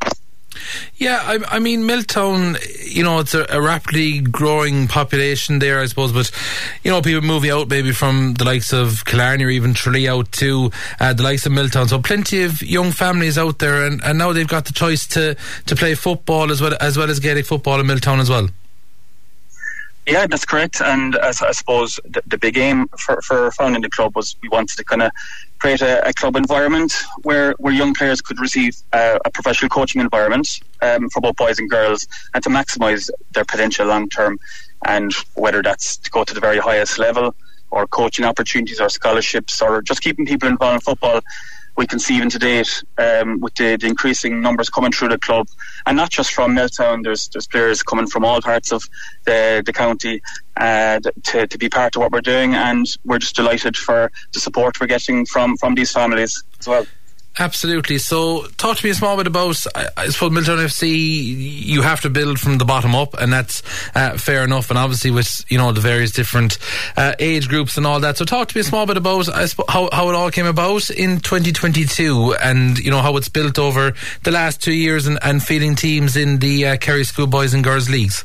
Yeah, I, I mean, Milltown, you know, it's a, a rapidly growing population there, I suppose, but, you know, people moving out maybe from the likes of Killarney or even Tralee out to uh, the likes of Milltown. So plenty of young families out there, and, and now they've got the choice to, to play football as well, as well as Gaelic football in Milltown as well. Yeah, that's correct. And as I suppose the, the big aim for, for founding the club was we wanted to kind of create a, a club environment where, where young players could receive uh, a professional coaching environment um, for both boys and girls, and to maximise their potential long term. And whether that's to go to the very highest level, or coaching opportunities, or scholarships, or just keeping people involved in football, we can see even to date um, with the, the increasing numbers coming through the club, and not just from Milltown. There's there's players coming from all parts of the the county uh, to to be part of what we're doing, and we're just delighted for the support we're getting from from these families as well. Absolutely. So talk to me a small bit about, I, I suppose, Milltown F C, you have to build from the bottom up, and that's uh, fair enough, and obviously with, you know, the various different uh, age groups and all that. So talk to me a small bit about, I suppose, how, how it all came about in twenty twenty-two, and, you know, how it's built over the last two years and, and fielding teams in the uh, Kerry School Boys and Girls Leagues.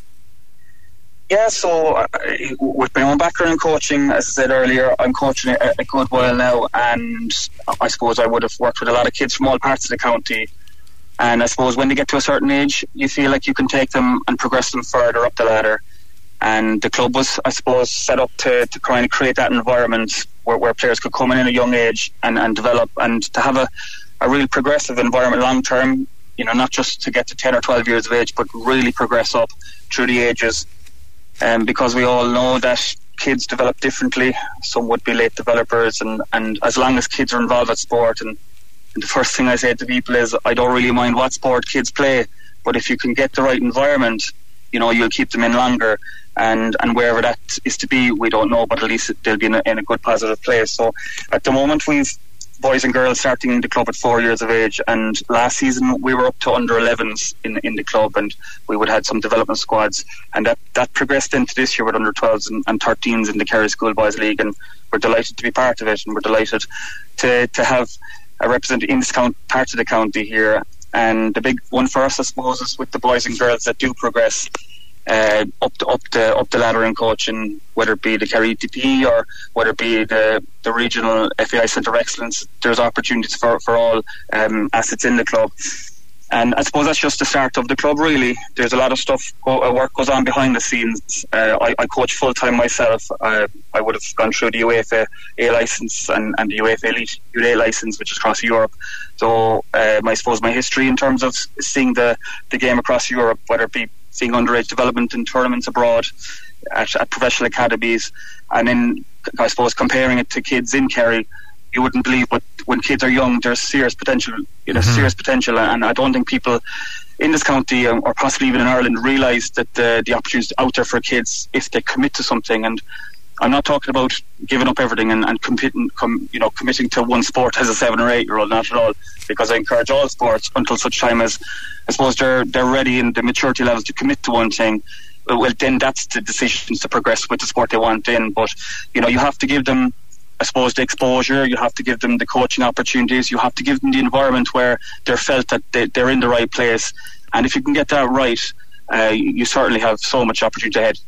Yeah, so uh, with my own background in coaching, as I said earlier, I'm coaching a, a good while now, and I suppose I would have worked with a lot of kids from all parts of the county. And I suppose when they get to a certain age, you feel like you can take them and progress them further up the ladder. And the club was, I suppose, set up to, to kind of create that environment where, where players could come in at a young age and, and develop, and to have a, a real progressive environment long term, you know, not just to get to ten or twelve years of age, but really progress up through the ages. Um, because we all know that kids develop differently. Some would be late developers, and, and as long as kids are involved with sport, and, and the first thing I say to people is, I don't really mind what sport kids play, but if you can get the right environment, you know, you'll keep them in longer, and, and wherever that is to be, we don't know, but at least they'll be in a, in a good positive place. So at the moment we've boys and girls starting in the club at four years of age, and last season we were up to under elevens in in the club, and we would have had some development squads, and that, that progressed into this year with under twelves and, and thirteens in the Kerry School Boys League, and we're delighted to be part of it, and we're delighted to, to have a representative in this count, part of the county here. And the big one for us, I suppose, is with the boys and girls that do progress Uh, up the up the up the ladder in coaching, whether it be the Kerry E T P or whether it be the the regional F A I Centre of Excellence. There's opportunities for for all um, assets in the club, and I suppose that's just the start of the club. Really, there's a lot of stuff go, uh, work goes on behind the scenes. Uh, I, I coach full time myself. Uh, I would have gone through the UEFA A license and, and the UEFA Elite U A license, which is across Europe. So um, I suppose my history in terms of seeing the the game across Europe, whether it be seeing underage development in tournaments abroad, at, at professional academies, and then I suppose comparing it to kids in Kerry, you wouldn't believe, but when kids are young, there's serious potential, you know, mm-hmm. serious potential, and I don't think people in this county, um, or possibly even in Ireland, realise that the, the opportunities out there for kids if they commit to something. And I'm not talking about giving up everything and, and committing, com, you know, committing to one sport as a seven or eight year old, not at all, because I encourage all sports until such time as I suppose they're they're ready in the maturity levels to commit to one thing. Well, then that's the decisions to progress with the sport they want in. But you know, you have to give them, I suppose, the exposure. You have to give them the coaching opportunities. You have to give them the environment where they're felt that they, they're in the right place. And if you can get that right, uh, you certainly have so much opportunity ahead.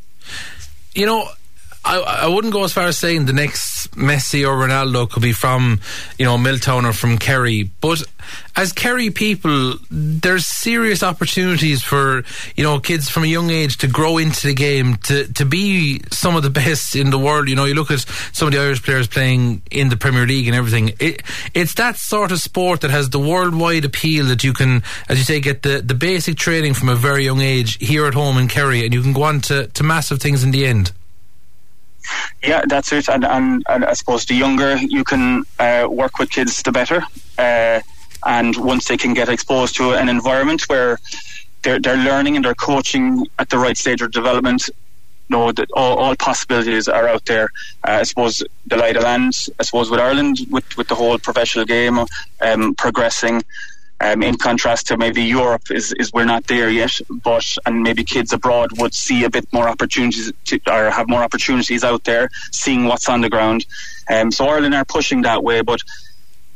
You know, I, I wouldn't go as far as saying the next Messi or Ronaldo could be from, you know, Milltown or from Kerry, but as Kerry people, there's serious opportunities for, you know, kids from a young age to grow into the game, to, to be some of the best in the world. You know, you look at some of the Irish players playing in the Premier League and everything. It, it's that sort of sport that has the worldwide appeal, that you can, as you say, get the, the basic training from a very young age here at home in Kerry, and you can go on to, to massive things in the end. Yeah, that's it. And, and, and I suppose the younger you can uh, work with kids, the better. Uh, and once they can get exposed to an environment where they're, they're learning and they're coaching at the right stage of development, you know, that all, all possibilities are out there. Uh, I suppose the lay of the land, I suppose with Ireland, with, with the whole professional game um, progressing, Um, in contrast to maybe Europe, is, is we're not there yet, but and maybe kids abroad would see a bit more opportunities to, or have more opportunities out there, seeing what's on the ground. Um, so Ireland are pushing that way, but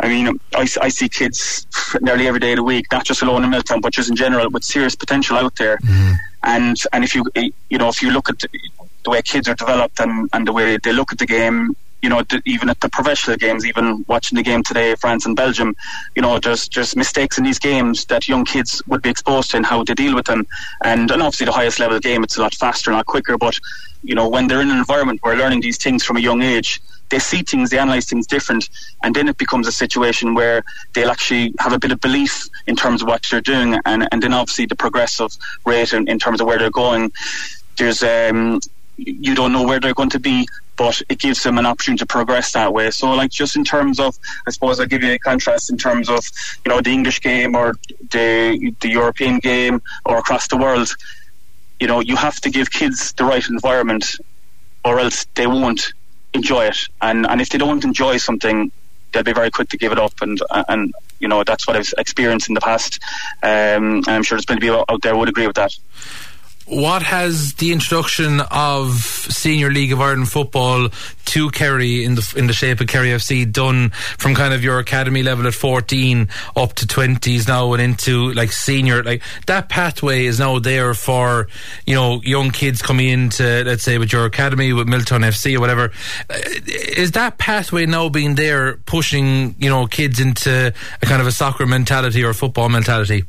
I mean, I, I see kids nearly every day of the week, not just alone in Milltown, but just in general, with serious potential out there. Mm. And and if you you know if you look at the, the way kids are developed and, and the way they look at the game, you know, the, even at the professional games, even watching the game today, France and Belgium, you know, there's there's mistakes in these games that young kids would be exposed to and how they deal with them. And, and obviously the highest level game, it's a lot faster, a lot quicker. But, you know, when they're in an environment where learning these things from a young age, they see things, they analyse things different, and then it becomes a situation where they'll actually have a bit of belief in terms of what they're doing, and, and then obviously the progressive rate in, in terms of where they're going. There's um, you don't know where they're going to be, but it gives them an opportunity to progress that way. So, like, just in terms of, I suppose I'll give you a contrast in terms of, you know, the English game or the the European game or across the world. You know, you have to give kids the right environment, or else they won't enjoy it. And and if they don't enjoy something, they'll be very quick to give it up. And and you know, that's what I've experienced in the past. Um, and I'm sure there's plenty of people out there who would agree with that. What has the introduction of Senior League of Ireland football to Kerry in the in the shape of Kerry F C done from kind of your academy level at fourteen up to twenties now and into like senior? Like, that pathway is now there for, you know, young kids coming into, let's say, with your academy, with Milltown F C or whatever. Is that pathway now being there, pushing, you know, kids into a kind of a soccer mentality or a football mentality?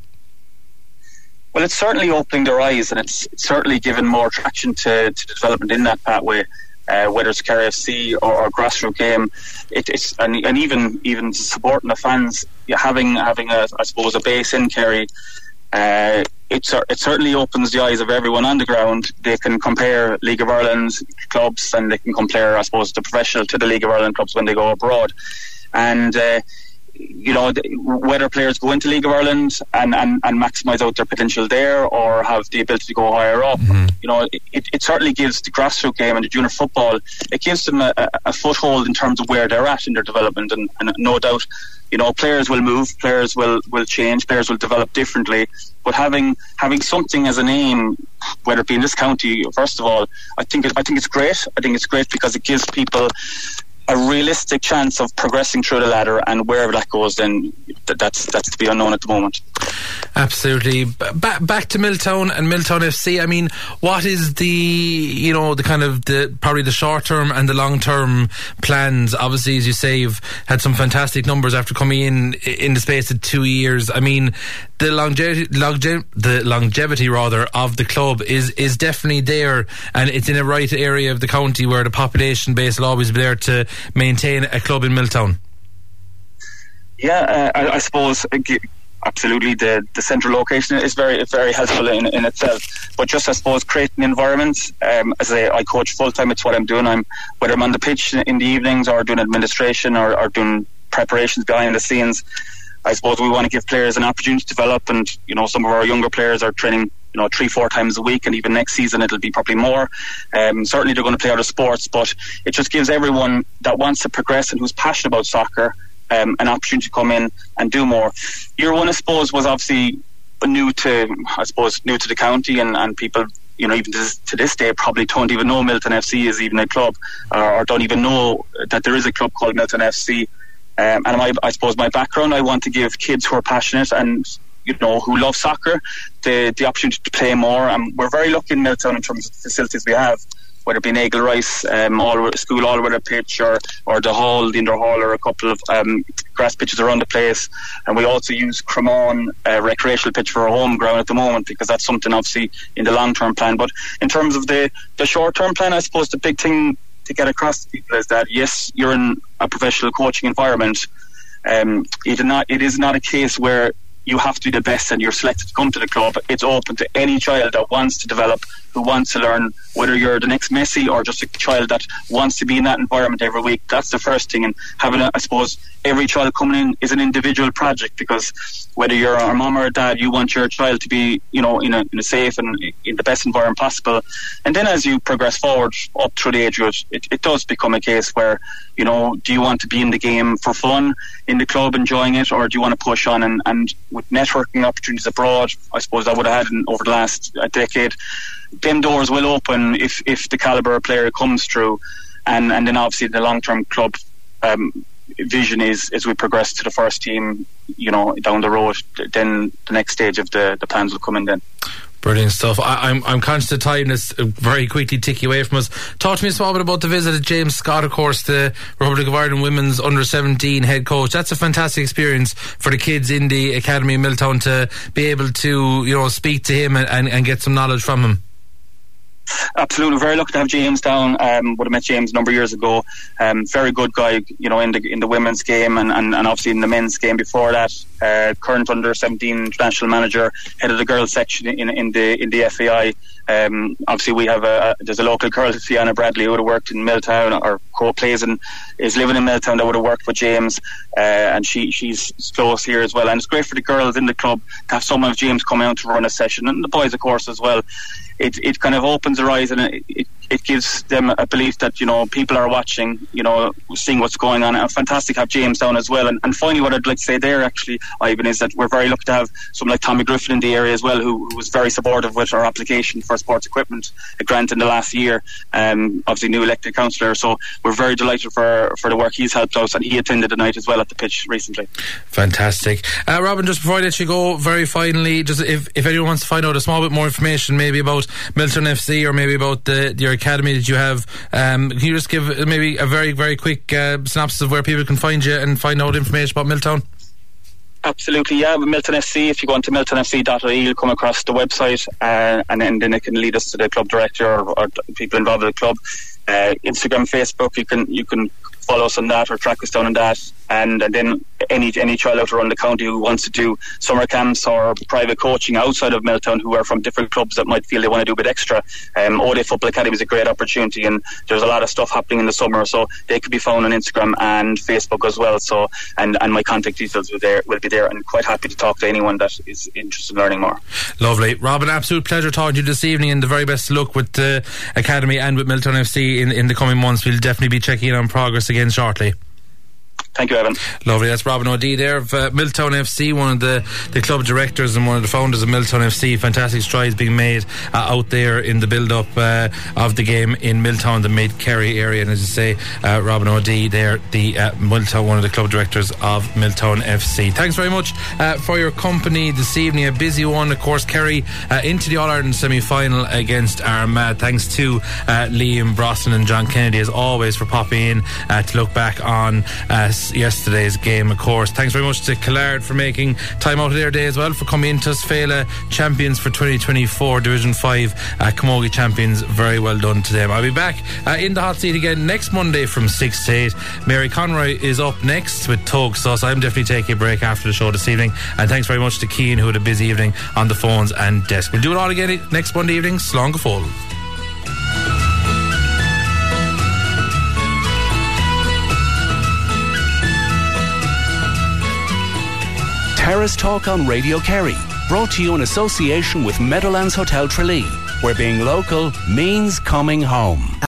Well, it's certainly opening their eyes, and it's certainly given more traction to, to the development in that pathway, uh, whether it's Kerry F C or, or grassroots game. It, it's and, and even even supporting the fans, having having a, I suppose, a base in Kerry. Uh, it, it certainly opens the eyes of everyone on the ground. They can compare League of Ireland clubs, and they can compare, I suppose, the professional to the League of Ireland clubs when they go abroad. And uh, you know, whether players go into League of Ireland and, and, and maximise out their potential there, or have the ability to go higher up, mm-hmm. you know, it, it certainly gives the grassroots game and the junior football, it gives them a, a foothold in terms of where they're at in their development. And, and no doubt, you know, players will move, players will, will change, players will develop differently. But having having something as an aim, whether it be in this county, first of all, I think it, I think it's great. I think it's great because it gives people a realistic chance of progressing through the ladder, and wherever that goes, then th- that's that's to be unknown at the moment. Absolutely. B- back back to Milltown and Milltown F C. I mean, what is the, you know, the kind of the probably the short term and the long term plans? Obviously, as you say, you've had some fantastic numbers after coming in in the space of two years. I mean, the longevity, longe- the longevity rather of the club is is definitely there, and it's in a right area of the county where the population base will always be there to maintain a club in Milltown. Yeah, uh, I, I suppose uh, absolutely the, the central location is very very helpful in, in itself. But just, I suppose, creating an environment. Um, as I, I coach full time, it's what I'm doing. I'm whether I'm on the pitch in the evenings or doing administration or, or doing preparations behind the scenes. I suppose we want to give players an opportunity to develop, and you know, some of our younger players are training, you know, three, four times a week, and even next season it'll be probably more. Um, certainly they're going to play other sports, but it just gives everyone that wants to progress and who's passionate about soccer um, an opportunity to come in and do more. Year one, I suppose, was obviously new to, I suppose, new to the county, and, and people, you know, even to this, to this day probably don't even know Milltown F C is even a club, or, or don't even know that there is a club called Milltown F C. Um, and my, I suppose my background, I want to give kids who are passionate and, you know, who love soccer the the opportunity to play more. And we're very lucky in Milltown in terms of the facilities we have, whether it be Nagle Rice, um, all school all-weather pitch, or, or the hall, the indoor hall, or a couple of um, grass pitches around the place. And we also use Cremon uh, recreational pitch for our home ground at the moment, because that's something obviously in the long-term plan. But in terms of the, the short-term plan, I suppose the big thing to get across to people is that, yes, you're in a professional coaching environment. Um, it, is not, it is not a case where you have to be the best and you're selected to come to the club. It's open to any child that wants to develop, who wants to learn, whether you're the next Messi or just a child that wants to be in that environment every week. That's the first thing. And having, a, I suppose, every child coming in is an individual project, because whether you're a mom or a dad, you want your child to be, you know, in a, in a safe and in the best environment possible. And then as you progress forward up through the age group, it, it does become a case where, you know, do you want to be in the game for fun, in the club enjoying it, or do you want to push on? And, and with networking opportunities abroad, I suppose I would have had in, over the last uh, decade, them doors will open if, if the calibre of player comes through. And, and then obviously the long-term club um, vision is as we progress to the first team, you know, down the road, then the next stage of the, the plans will come in then. Brilliant stuff. I, I'm I'm conscious of time that's very quickly ticking away from us. Talk to me a small bit about the visit of James Scott, of course, the Republic of Ireland women's under seventeen head coach. That's a fantastic experience for the kids in the academy in Milltown to be able to, you know, speak to him and, and, and get some knowledge from him. Absolutely, very lucky to have James down. Um, would have met James a number of years ago. Um, very good guy, you know, in the in the women's game and, and, and obviously in the men's game before that. Uh, current under seventeen international manager, head of the girls section in in the in the F A I. Um, obviously, we have a, a there's a local girl, Fiona Bradley, who would have worked in Milltown or co-plays and is living in Milltown. That would have worked with James, uh, and she she's close here as well. And it's great for the girls in the club to have someone of James coming out to run a session, and the boys, of course, as well. It it kind of opens their eyes and it, it, it gives them a belief that, you know, people are watching, you know, seeing what's going on. And fantastic to have James down as well. And, and finally, what I'd like to say there, actually, Ivan, is that we're very lucky to have someone like Tommy Griffin in the area as well, who, who was very supportive with our application for sports equipment, a grant in the last year. Um, obviously, new elected councillor. So we're very delighted for for the work he's helped us, and he attended the night as well at the pitch recently. Fantastic. Uh, Robin, just before I let you go, very finally, just if, if anyone wants to find out a small bit more information, maybe about Milltown F C or maybe about the, your academy that you have, um, can you just give maybe a very, very quick uh, synopsis of where people can find you and find out information about Milltown? Absolutely, yeah. Milltown F C, if you go onto milton f c dot I E, you'll come across the website, uh, and then, then it can lead us to the club director or, or people involved in the club. Uh, Instagram, Facebook, you can you can follow us on that or track us down on that. And, and then any any child out around the county who wants to do summer camps or private coaching outside of Milltown, who are from different clubs that might feel they want to do a bit extra, um, O D Football Academy is a great opportunity, and there's a lot of stuff happening in the summer, so they could be found on Instagram and Facebook as well. So and, and my contact details will there will be there, and quite happy to talk to anyone that is interested in learning more. Lovely. Robin, absolute pleasure talking to you this evening, and the very best of luck with the academy and with Milltown F C in, in the coming months. We'll definitely be checking in on progress again shortly. Thank you, Evan. Lovely. That's Robin O'Dea there of uh, Milltown F C, one of the, the club directors and one of the founders of Milltown F C. Fantastic strides being made uh, out there in the build-up uh, of the game in Milltown, the Mid-Kerry area. And as you say, uh, Robin O'Dea there, the uh, Milltown, one of the club directors of Milltown F C. Thanks very much uh, for your company this evening. A busy one, of course. Kerry uh, into the All-Ireland semi-final against Armagh. Thanks to uh, Liam Brosnan and John Kennedy, as always, for popping in uh, to look back on uh, yesterday's game, of course. Thanks very much to Collard for making time out of their day as well, for coming into us. Fela champions for twenty twenty-four, Division five uh, Camogie champions. Very well done to them. I'll be back uh, in the hot seat again next Monday from six to eight. Mary Conroy is up next with Togue Sauce. I'm definitely taking a break after the show this evening, and thanks very much to Cian, who had a busy evening on the phones and desk. We'll do it all again next Monday evening. Slán go fóill. Terrace Talk on Radio Kerry, brought to you in association with Meadowlands Hotel Tralee, where being local means coming home.